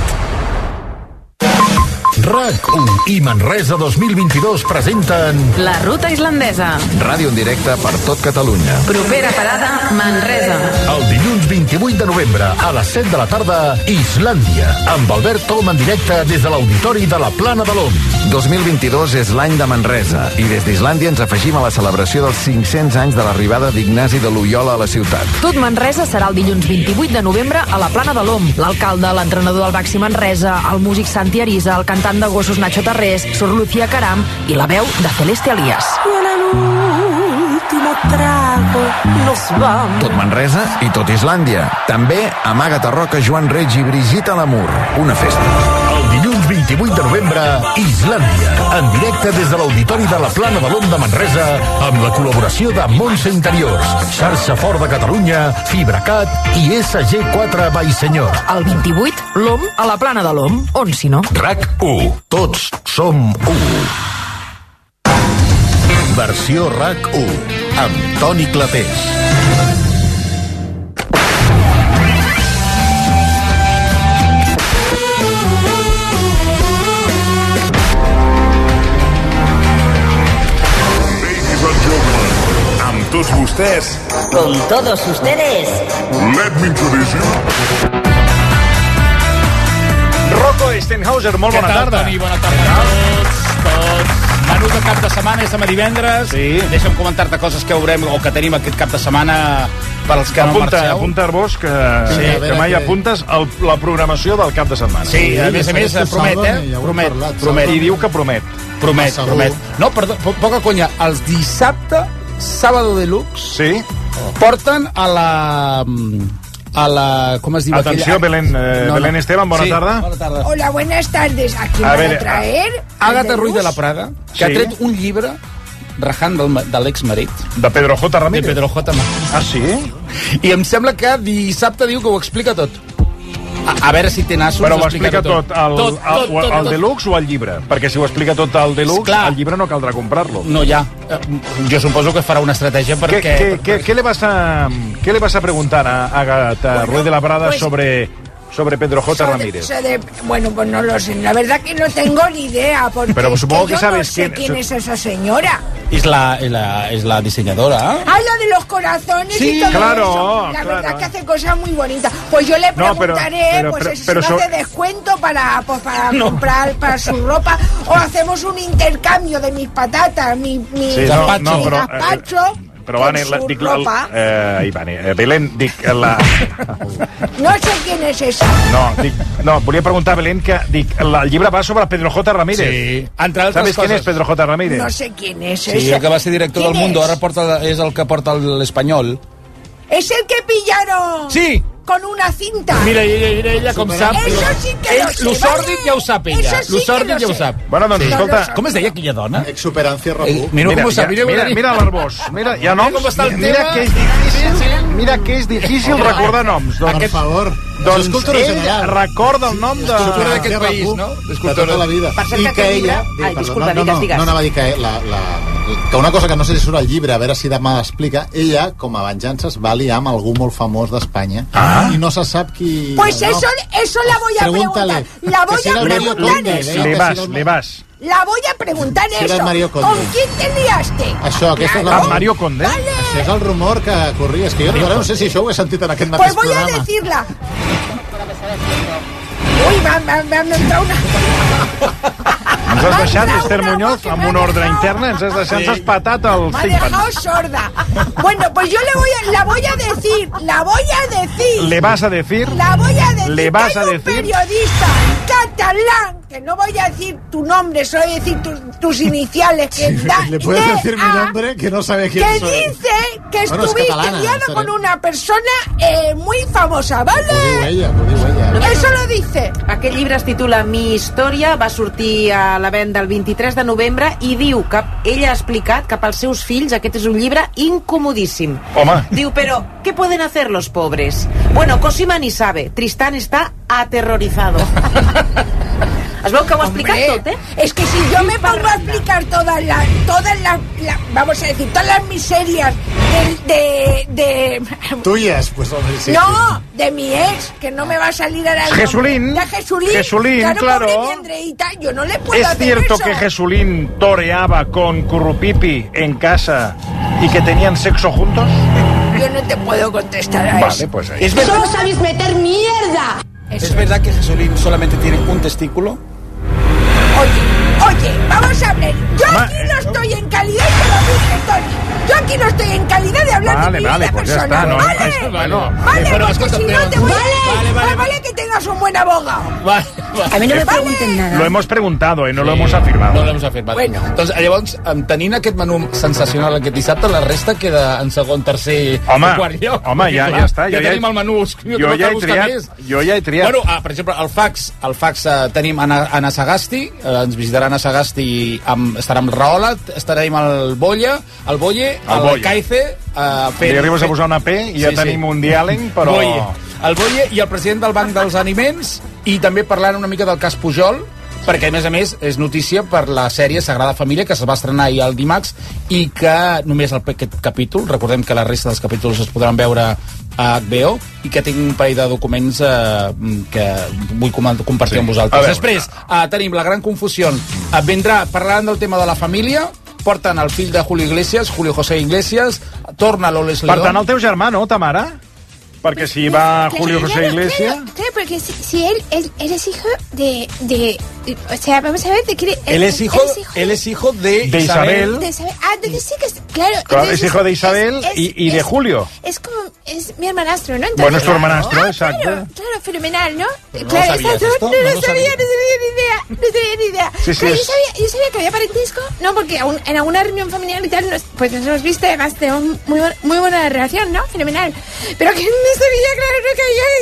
RAC1 i Manresa 2022 presenten La Ruta Islandesa. Ràdio en directe per tot Catalunya. Propera parada, Manresa. El dilluns 28 de novembre a les 7 de la tarda, Islàndia, amb Albert Tom en directe des de l'Auditori de la Plana de l'Om. 2022 és l'any de Manresa i des d'Islàndia ens afegim a la celebració dels 500 anys de l'arribada d'Ignasi de Loyola a la ciutat. Tot Manresa serà el dilluns 28 de novembre a la Plana de l'Om. L'alcalde, l'entrenador del Baxi Manresa, el músic Santi Arisa, el cantant de gossos Nacho Tarrés, Sor Lucía Caram i la veu de Celeste Elías. Tot Manresa i tot Islàndia. També Amaga Tarroca, Joan Reig i Brigitte Lamour. Una festa. El dilluns 28 de novembre, Islàndia. En directe des de l'Auditori de la Plana de l'Om de Manresa, amb la col·laboració de Montse Interiors, Xarxa Fort de Catalunya, Fibracat i SG4 Vallsenyor. El 28, l'Om a la Plana de l'Om. On, si no? RAC1. Tots som u. Versió RAC1, amb Toni Clapés. Amb tots vostès. Con todos ustedes. Let me introduce you. Rocco Stenhauser, molt bona tarda. Toni? Bona tarda a tots. Menú de cap de setmana, estem a divendres. Sí. Deixa'm comentar-te coses que haurem o que tenim aquest cap de setmana per als que no marxeu. Apunta-vos que mai apuntes la programació del cap de setmana. Sí, a més, promet. I diu que promet. Promet. No, perdó, poca conya. Els dissabte, Sábado Deluxe, porten a la... ¿cómo es diu? Atenció, Belén Esteban, bona tarda. Bona tarda. Hola, buenas tardes. Aquí van a traer... Ágata Ruiz de la Prada, que ha tret un llibre rajant de l'exmarit. De Pedro J. Ramírez? De Pedro J. Ramírez. Ah, sí? I em sembla que dissabte diu que ho explica tot. A veure si té nassos. Però ho explica tot, el Deluxe o el llibre? Perquè si ho explica tot el Deluxe, el llibre no caldrà comprar-lo. No, ja. Jo suposo que farà una estratègia perquè... ¿Qué le vas a preguntar a Ágata Ruiz de la Prada sobre Pedro J. Ramírez? Bueno, pues no lo sé. La verdad que no tengo ni idea. Porque pero supongo que sabes no sé quién es esa señora. Es la diseñadora. Ah, la de los corazones y todo eso. La verdad es que hace cosas muy bonitas. Pues yo le preguntaré si me hace descuento para comprar para su ropa, o hacemos un intercambio de mis patatas, mi gazpacho. Però Belén, dic... No sé quién es esa. No, volia preguntar a Belén que el llibre va sobre Pedro J. Ramírez. Sí. ¿Sabes quién es Pedro J. Ramírez? No sé quién es ese. Sí, el que va ser director del Mundo, ara és el que porta l'Espanyol. Es el que pillaron. Sí. Con una cinta. Mira ella com sap. Eso sí que lo sé. Lo sòrdid ja ho sap ella. Lo sòrdid ja ho sap. Bueno, doncs escolta... Com es deia aquella dona? Exuperancia RAC1. Mira l'Arbós. Mira noms. Mira que és difícil recordar noms. Per favor. Doncs ell recorda el nom de... Escultora d'aquest país, no? De tota la vida. Per cert, que ella... Disculpa, digues. No anava a dir que una cosa que no sé si surt al llibre, a veure si demà l'explica, ella, com a venjança, es va liar amb algú molt famós d'Espanya i no se sap qui... Pues eso la voy a preguntar. La voy a preguntar eso. Le vas. La voy a preguntar eso. ¿Con quién te liaste? Això, aquesta és la... Amb Mario Conde? Vale. Això és el rumor que corria. És que jo no sé si això ho he sentit en aquest mateix programa. Pues voy a decirla. Uy, m'ha entrat una... Ens has deixat, Esther Muñoz, amb un ordre interne, ens has deixat espatat al tímpano. Me ha dejado sorda. Bueno, pues yo la voy a decir. ¿Le vas a decir? La voy a decir. ¿Le vas a decir? Un periodista catalán, que no voy a decir tu nombre, solo voy a decir tus iniciales. Que ¿Le puedes decir mi nombre? Que no sabe quién soy. Que dice que estuviste liado con una persona muy famosa, ¿vale? Ho diu ella. Eso lo dice. Aquest llibre es titula Mi història, va sortir a la venda el 23 de novembre i diu que ella ha explicat que pels seus fills aquest és un llibre incomodíssim. Home. Diu, pero, ¿qué pueden hacer los pobres? Bueno, Cosima ni sabe. Tristán está aterrorizado. Es veu que ho ha explicat tot, ¿eh? Es que si yo me pongo a explicar todas las vamos a decir, todas las miserias de tuyas, pues hombre, sí. No, de mi ex, que no me va a salir a la... Jesulín. De Jesulín, claro. Pobre mi Andreita, yo no le puedo ¿Es hacer cierto eso? que Jesulín toreaba con Currupipi en casa y que tenían sexo juntos? Yo no te puedo contestar a eso. Vale, pues ahí. ¡Solo sabéis meter mierda! ¿Es verdad que Jesulín solamente tiene un testículo? Oye, vamos a ver. Yo aquí no estoy en calidad, te lo dije, Toni. Yo aquí no estoy en calidad de hablar de mi vida pues personal. Ya está, ¿no? Vale, Bueno, porque si no te voy... Vale, que tengas un buen abogado. Vale. A mí no me pregunten nada. Lo hemos preguntado, no lo hemos afirmado. No lo hemos afirmat. Bueno. Doncs llavors, tenint aquest menú sensacional aquest dissabte, la resta queda en segon, tercer o quart lloc. Home, ja està. Ja tenim el menú. Jo ja he triat. Bueno, per exemple, el fax tenim Anna Sagasti, ens visitarà Anna Sagasti, estarà amb Rahola, estarem al Bolle, el Caice... Li arribes a posar una P i ja tenim un diàleg, però... El Bolle i el president del Banc dels Aliments, i també parlant una mica del cas Pujol, perquè a més és notícia per la sèrie Sagrada Família, que es va estrenar ahir el dimarts, i que només aquest capítol, recordem que la resta dels capítols es podran veure a HBO, i que tinc un parell de documents que vull compartir amb vosaltres. Després tenim la gran confusió. Vendrà parlant del tema de la família, porten el fill de Julio Iglesias, Julio José Iglesias, torna Loles León. Per tant, el teu germà, no, Tamara? Porque si va Julio José Iglesias... Claro, porque si él es hijo de... O sea, vamos a ver de qué... Él es hijo de Isabel. Entonces sí que es... Claro, es hijo de Isabel y de Julio. Es como... Es mi hermanastro, ¿no? Entonces, bueno, es tu hermanastro, exacto. Claro, fenomenal, ¿no? ¿No claro, sabías esto? No sabía ni idea. Sí, claro, yo sabía que había parentesco, ¿no? Porque en alguna reunión familiar y tal, pues nos hemos visto, además tenemos muy buena relación, ¿no? Fenomenal. Pero que no sabía, claro, no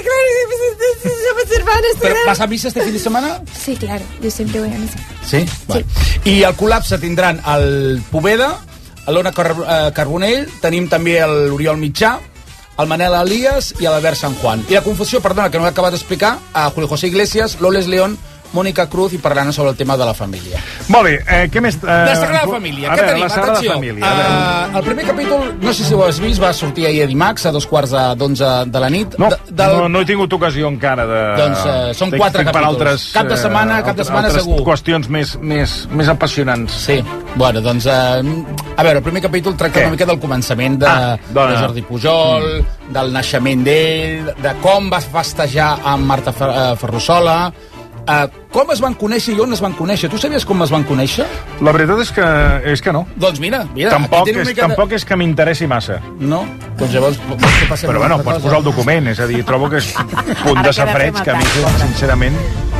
que había, somos hermanos. ¿Pero vas a misa este fin de semana? Sí, claro, yo siempre voy a misa. Sí? Vale. I el col·lapse tindran el Poveda, l'Ona Carbonell, tenim també l'Oriol Mitjà, el Manel Elias i l'Albert San Juan. I la confusió, perdona, que no he acabat d'explicar, a Julio José Iglesias, Loles León, Mònica Cruz, i parlant sobre el tema de la família. Molt bé, què més... La Sagrada Família, què tenim? Atenció, el primer capítol, no sé si ho has vist, va sortir ahir a dimarts, a 2:45 de la nit. No he tingut ocasió encara de... Doncs són 4 capítols. Cap de setmana segur. Qüestions més apassionants. Sí, bueno, doncs... A veure, el primer capítol tracta una mica del començament de Jordi Pujol, del naixement d'ell, de com va festejar amb Marta Ferrusola... Com es van conèixer i on es van conèixer? Tu sabies com es van conèixer? La veritat és que no. Doncs mira tampoc és que m'interessi massa. No? Doncs llavors... Però bueno, pots posar el document, és a dir, trobo que és punt de safareig, que a mi, sincerament...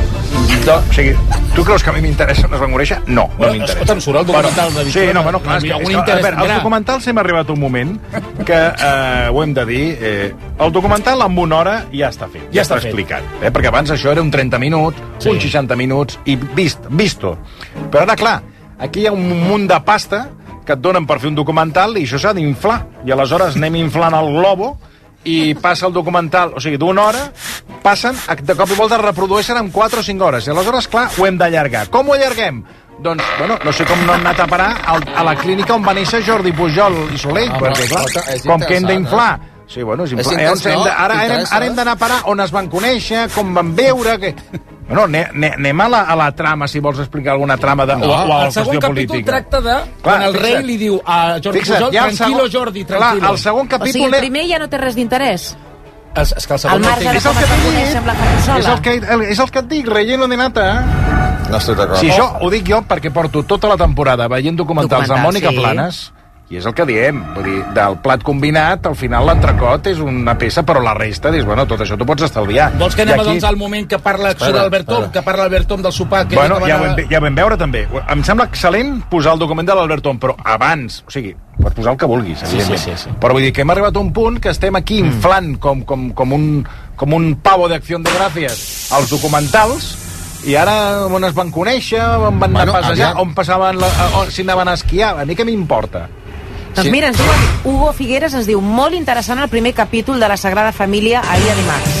O sigui, tu creus que a mi m'interessa on es van conèixer? No, no m'interessa. Escolta'm, surt el documental de Sí, no, bueno, clar, els documentals hem arribat a un moment que ho hem de dir, el documental en una hora ja està fet, ja està explicat, perquè abans això era un 30 minuts, uns 60 minuts i visto. Però ara, clar, aquí hi ha un munt de pasta que et donen per fer un documental i això s'ha d'inflar, i aleshores anem inflant el globo i passa el documental, o sigui, d'una hora passen, de cop i volta reprodueixen en 4 o 5 hores, i aleshores, clar, ho hem d'allargar. Com ho allarguem? Doncs, bueno, no sé com no hem anat a parar a la clínica on va néixer Jordi Pujol i Soler, perquè, clar, com que hem d'inflar. Sí, bueno, és ara hem d'anar a parar on es van conèixer, com van veure... Bueno, anem a la trama, si vols explicar alguna trama o a la qüestió política. El segon capítol tracta de quan el rei li diu a Jordi Pujol, tranquilo, Jordi, tranquilo. El segon capítol... O sigui, el primer ja no té res d'interès. És que el segon marge de com es va conèixer amb la Ferrusola. És el que et dic, relleno de nata. No estic d'acord. Si això ho dic jo perquè porto tota la temporada veient documentals amb Mònica Planes, i és el que diem, vull dir, del plat combinat, al final l'entrecot és una peça, però la resta, dius, bueno, tot això t'ho pots estalviar. Vols que anem doncs al moment que parla Albert Tom del sopar? Bueno, ja ho vam veure també. Em sembla excel·lent posar el document de l'Albert Tom, però abans, o sigui, pots posar el que vulguis, evidentment. Sí. Però vull dir que hem arribat a un punt que estem aquí inflant com un pavo d'acció de gràcies als documentals, i ara on es van conèixer, on van anar a passejar, on passaven, si anaven a esquiar, a mi què m'importa? Doncs mira, ens diuen, Hugo Figueres ens diu, molt interessant el primer capítol de la Sagrada Família ahir a dimarts.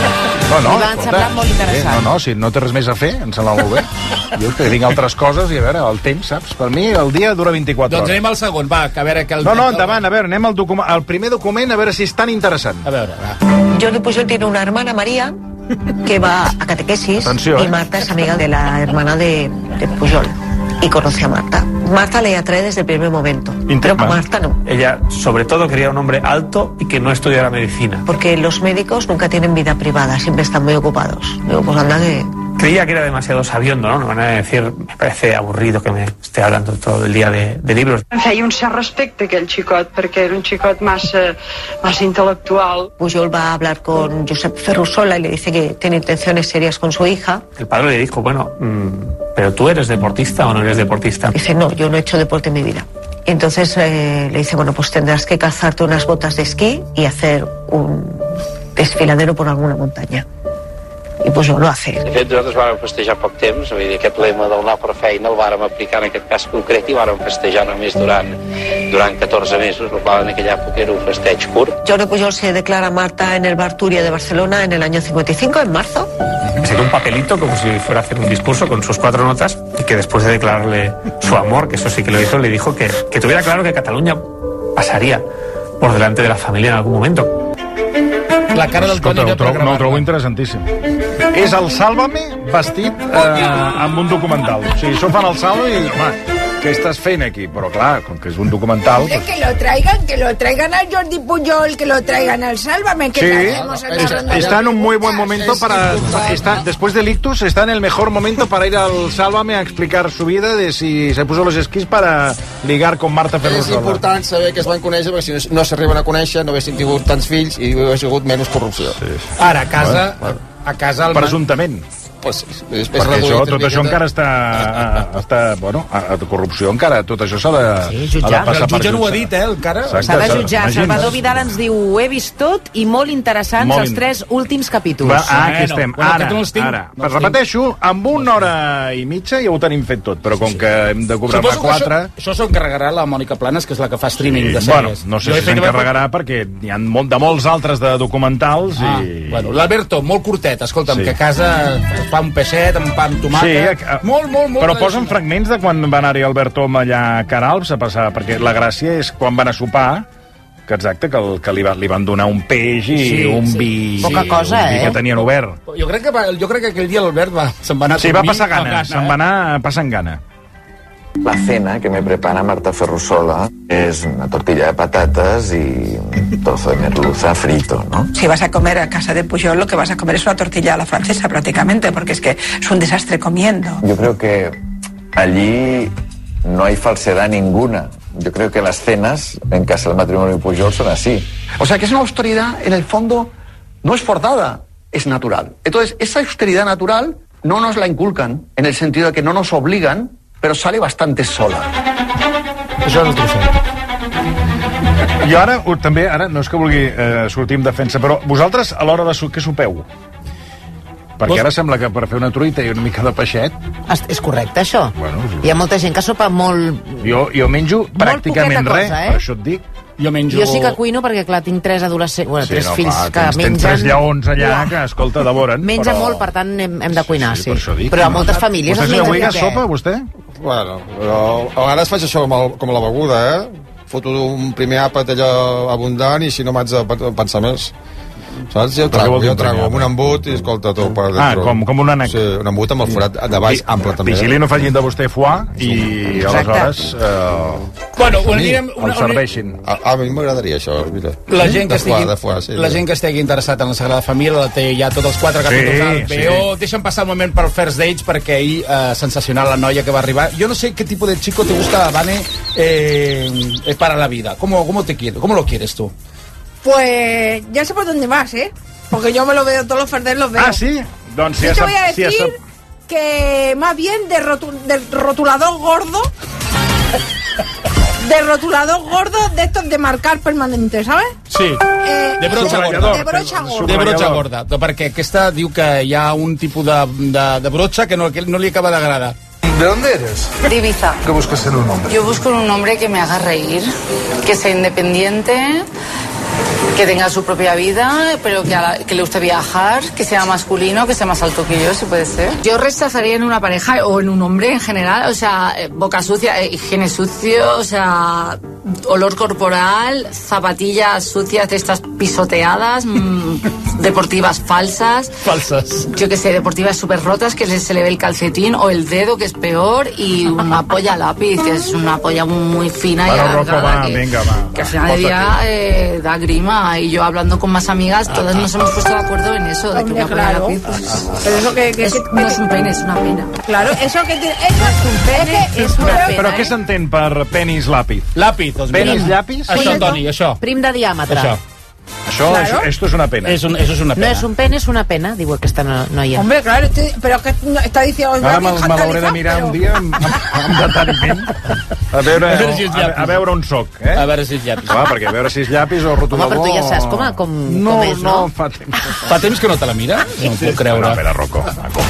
No, i m'ha semblat molt interessant. Si no té res més a fer, em sembla molt bé. Jo que tinc altres coses i a veure, el temps, saps? Per mi el dia dura 24 hores. Doncs anem al segon, va, a veure... endavant, a veure, anem al primer document, a veure si és tan interessant. A veure, va. Jordi Pujol tiene una hermana, María, que va a catequesis. Atenció, y Marta es amiga de la hermana de Pujol. Y conoce a Marta. Marta le atrae desde el primer momento. Pero Marta no. Ella, sobre todo, quería un hombre alto y que no estudiara medicina. Porque los médicos nunca tienen vida privada, siempre están muy ocupados. Digo, pues anda que Creía que era demasiado sabiendo, ¿no? Me van a decir, me parece aburrido que me esté hablando todo el día de libros. Em feia un cert respecte aquell xicot, perquè era un xicot massa intel·lectual. Pujol va a hablar con Josep Ferrusola y le dice que tiene intenciones serias con su hija. El padre le dijo, bueno, ¿pero tú eres deportista o no eres deportista? Dice, no, yo no he hecho deporte en mi vida. Y entonces le dice, bueno, pues tendrás que calzarte unas botas de esquí y hacer un desfiladero por alguna montaña. I pues lo hace. De fet, nosaltres vàrem festejar poc temps, vull dir, aquest lema del anar per feina el vàrem aplicar en aquest cas concret i vàrem festejar només durant 14 mesos, el qual en aquella època era un festeig curt. Jordi Pujol se declara a Marta en el Bar Túria de Barcelona en el año 55, en marzo. Sacó un papelito como si fuera a hacer un discurso con sus 4 notas y que después de declararle su amor, que eso sí que lo hizo, le dijo que tuviera claro que Cataluña pasaría por delante de la familia en algún momento. La cara del Toni no ho trobo interessantíssim. És el Sálvame vestit amb un documental. O sigui, això fan el Sálvame i, home, què estàs fent aquí? Però clar, com que és un documental... Pues... Que lo traigan al Jordi Pujol, que lo traigan al Sálvame. Que está en un muy buen momento para... después del ictus, está en el mejor momento para ir al Sálvame a explicar su vida de si se puso los esquís para ligar con Marta Ferrusola. És important saber que es van conèixer, perquè si no s'arriben a conèixer no haguessin tingut tants fills i hagués hagut menys corrupció. Sí. Ara, a casa... Presumptament. Pues, perquè tot això encara està bueno, a corrupció encara, tot això s'ha de passar per jutjar. El jutge no ho ha dit, encara. S'ha de jutjar. Salvador Vidal ens diu, ho he vist tot i molt interessants els 3 últims capítols. Aquí estem, ara. Repeteixo, amb 1 hora i mitja ja ho tenim fet tot, però com que hem de cobrar-ne 4... Això s'ho encarregarà la Mònica Planes, que és la que fa streaming de sèries. Bueno, no sé si s'encarregarà perquè hi ha de molts altres de documentals i... Bueno, l'Alberto, molt curtet, escolta'm, que a casa... fa un peixet amb pa amb tomàquet. Sí, molt. Però posen fragments de quan va anar-hi Albert Tom allà a Canalps a passar, perquè la gràcia és quan van a sopar, que exacte, que li van donar un peix i un vi... Poca cosa, que tenien obert. Jo crec que aquell dia l'Albert se'n va anar a dormir. Sí, va passar gana, se'n va anar passant gana. La cena que me prepara Marta Ferrusola es una tortilla de patatas y un trozo de merluza frito, ¿no? Si vas a comer a casa de Pujol, lo que vas a comer es una tortilla a la francesa prácticamente, porque es que es un desastre comiendo. Yo creo que allí no hay falsedad ninguna. Yo creo que las cenas en casa del matrimonio Pujol son así. O sea, que es una austeridad, en el fondo, no es forzada, es natural. Entonces, esa austeridad natural no nos la inculcan, en el sentido de que no nos obligan, però sale bastante sola. Això és el trosset. I ara, també, no és que vulgui sortir en defensa, però vosaltres a l'hora de què sopeu? Perquè ara sembla que per fer una truita i una mica de peixet... És correcte, això. Bueno, sí. Hi ha molta gent que sopa molt... Jo menjo pràcticament res, per això et dic. Jo sí que cuino perquè, clar, tinc 3 adolescents... Bueno, 3 fills que mengen... Tens 3 lleons allà que, escolta, devoren. Menja molt, per tant, hem de cuinar, sí. Però a moltes famílies... Vostè avui que sopa, vostè? Bueno, però a vegades faig això com la beguda, Foto un primer àpat allò abundant i si no m'haig de pensar més. Saps? Jo trago amb un embut i escolta tot per dentro. Com un ànec. Sí, un embut amb el forat de baix ample també. Vigili no facin de vostè foie i aleshores bueno, el serveixin. A mi m'agradaria això, mira. La gent que estigui interessat en la Sagrada Família la té ja tots els 4 capítols al HBO. Deixa'm passar un moment per First Dates perquè ahir sensacional la noia que va arribar. Jo no sé qué tipo de chico te gusta, Vane, para la vida. ¿Cómo te quiero? ¿Cómo lo quieres tú? Pues ya sé por dónde vas, porque yo me lo veo todos los First Dates, los veo. Ah, sí? Doncs te voy a decir que más bien de rotulador gordo de rotulador gordo de estos de marcar permanente, ¿sabes? Sí, de brocha gorda. De brocha gorda, perquè aquesta diu que hi ha un tipus de brocha que no li acaba d'agradar. ¿De dónde eres? De Ibiza. ¿Qué buscas en un hombre? Yo busco un hombre que me haga reír, que sea independiente, que tenga su propia vida, pero que le guste viajar, que sea masculino, que sea más alto que yo, si puede ser. Yo rechazaría en una pareja o en un hombre en general, o sea, boca sucia, higiene sucio, o sea, olor corporal, zapatillas sucias de estas pisoteadas, deportivas falsas. Yo qué sé, deportivas súper rotas, que se le ve el calcetín o el dedo, que es peor, y una polla lápiz, que es una polla muy fina y alargada, que al final del día da grima. tema. Y yo hablando con más amigas, todas nos hemos puesto de acuerdo en eso, de que una pena lápiz. Pero eso no es un pene, es una pena. Claro, eso que tiene... No es un pene, és una pena. Però què s'entén per penis làpid? Làpid, doncs mira. Penis llapis? Això, Toni, això. Prim de diàmetre. Això, esto es una pena. Eso es una pena. No es un pene, es una pena, diu aquesta noia. Hombre, claro, pero que está diciendo... Ara me l'hauré de mirar un dia amb deteniment a veure on soc. A veure si és llapis. Clar, perquè a veure si és llapis o rotulador... Home, però tu ja saps com és, no? No, fa temps. Fa temps que no te la mires? No puc creure. No, espera, Rocco.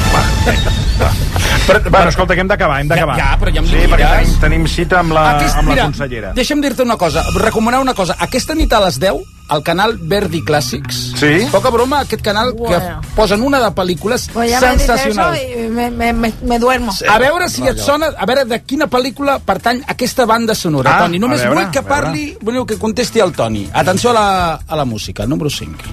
Bueno, escolta, que hem d'acabar. Ja, però ja em diràs. Sí, perquè tenim cita amb la consellera. Deixa'm dir-te una cosa, recomanar una cosa. Aquesta nit a les 10, al canal Verdi Clàssics, poca broma, aquest canal que posen una de pel·lícules sensacionals. Me duermo. A veure si et sona, a veure de quina pel·lícula pertany aquesta banda sonora, Toni. Només vull que parli, que contesti el Toni. Atenció a la música, número 5.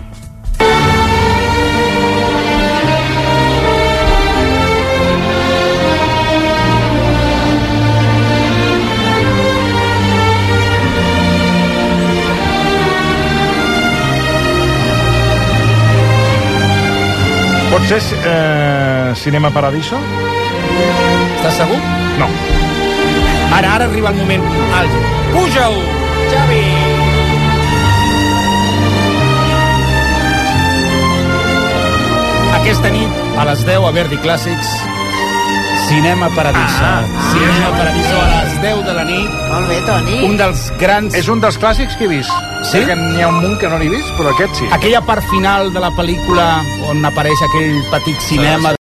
Pot ser Cinema Paradiso? Estàs segur? No. Ara arriba el moment àlgid. Puja-ho, Xavi! Aquesta nit, a les 10 a Verdi Clàssics, Cinema Paradiso. Cinema Paradiso a les 10 de la nit. Molt bé, Toni. Un dels grans... És un dels clàssics que he vist. Sí? Que n'hi ha un munt que no l'he vist, però aquest sí. Aquella part final de la pel·lícula on apareix aquell petit cinema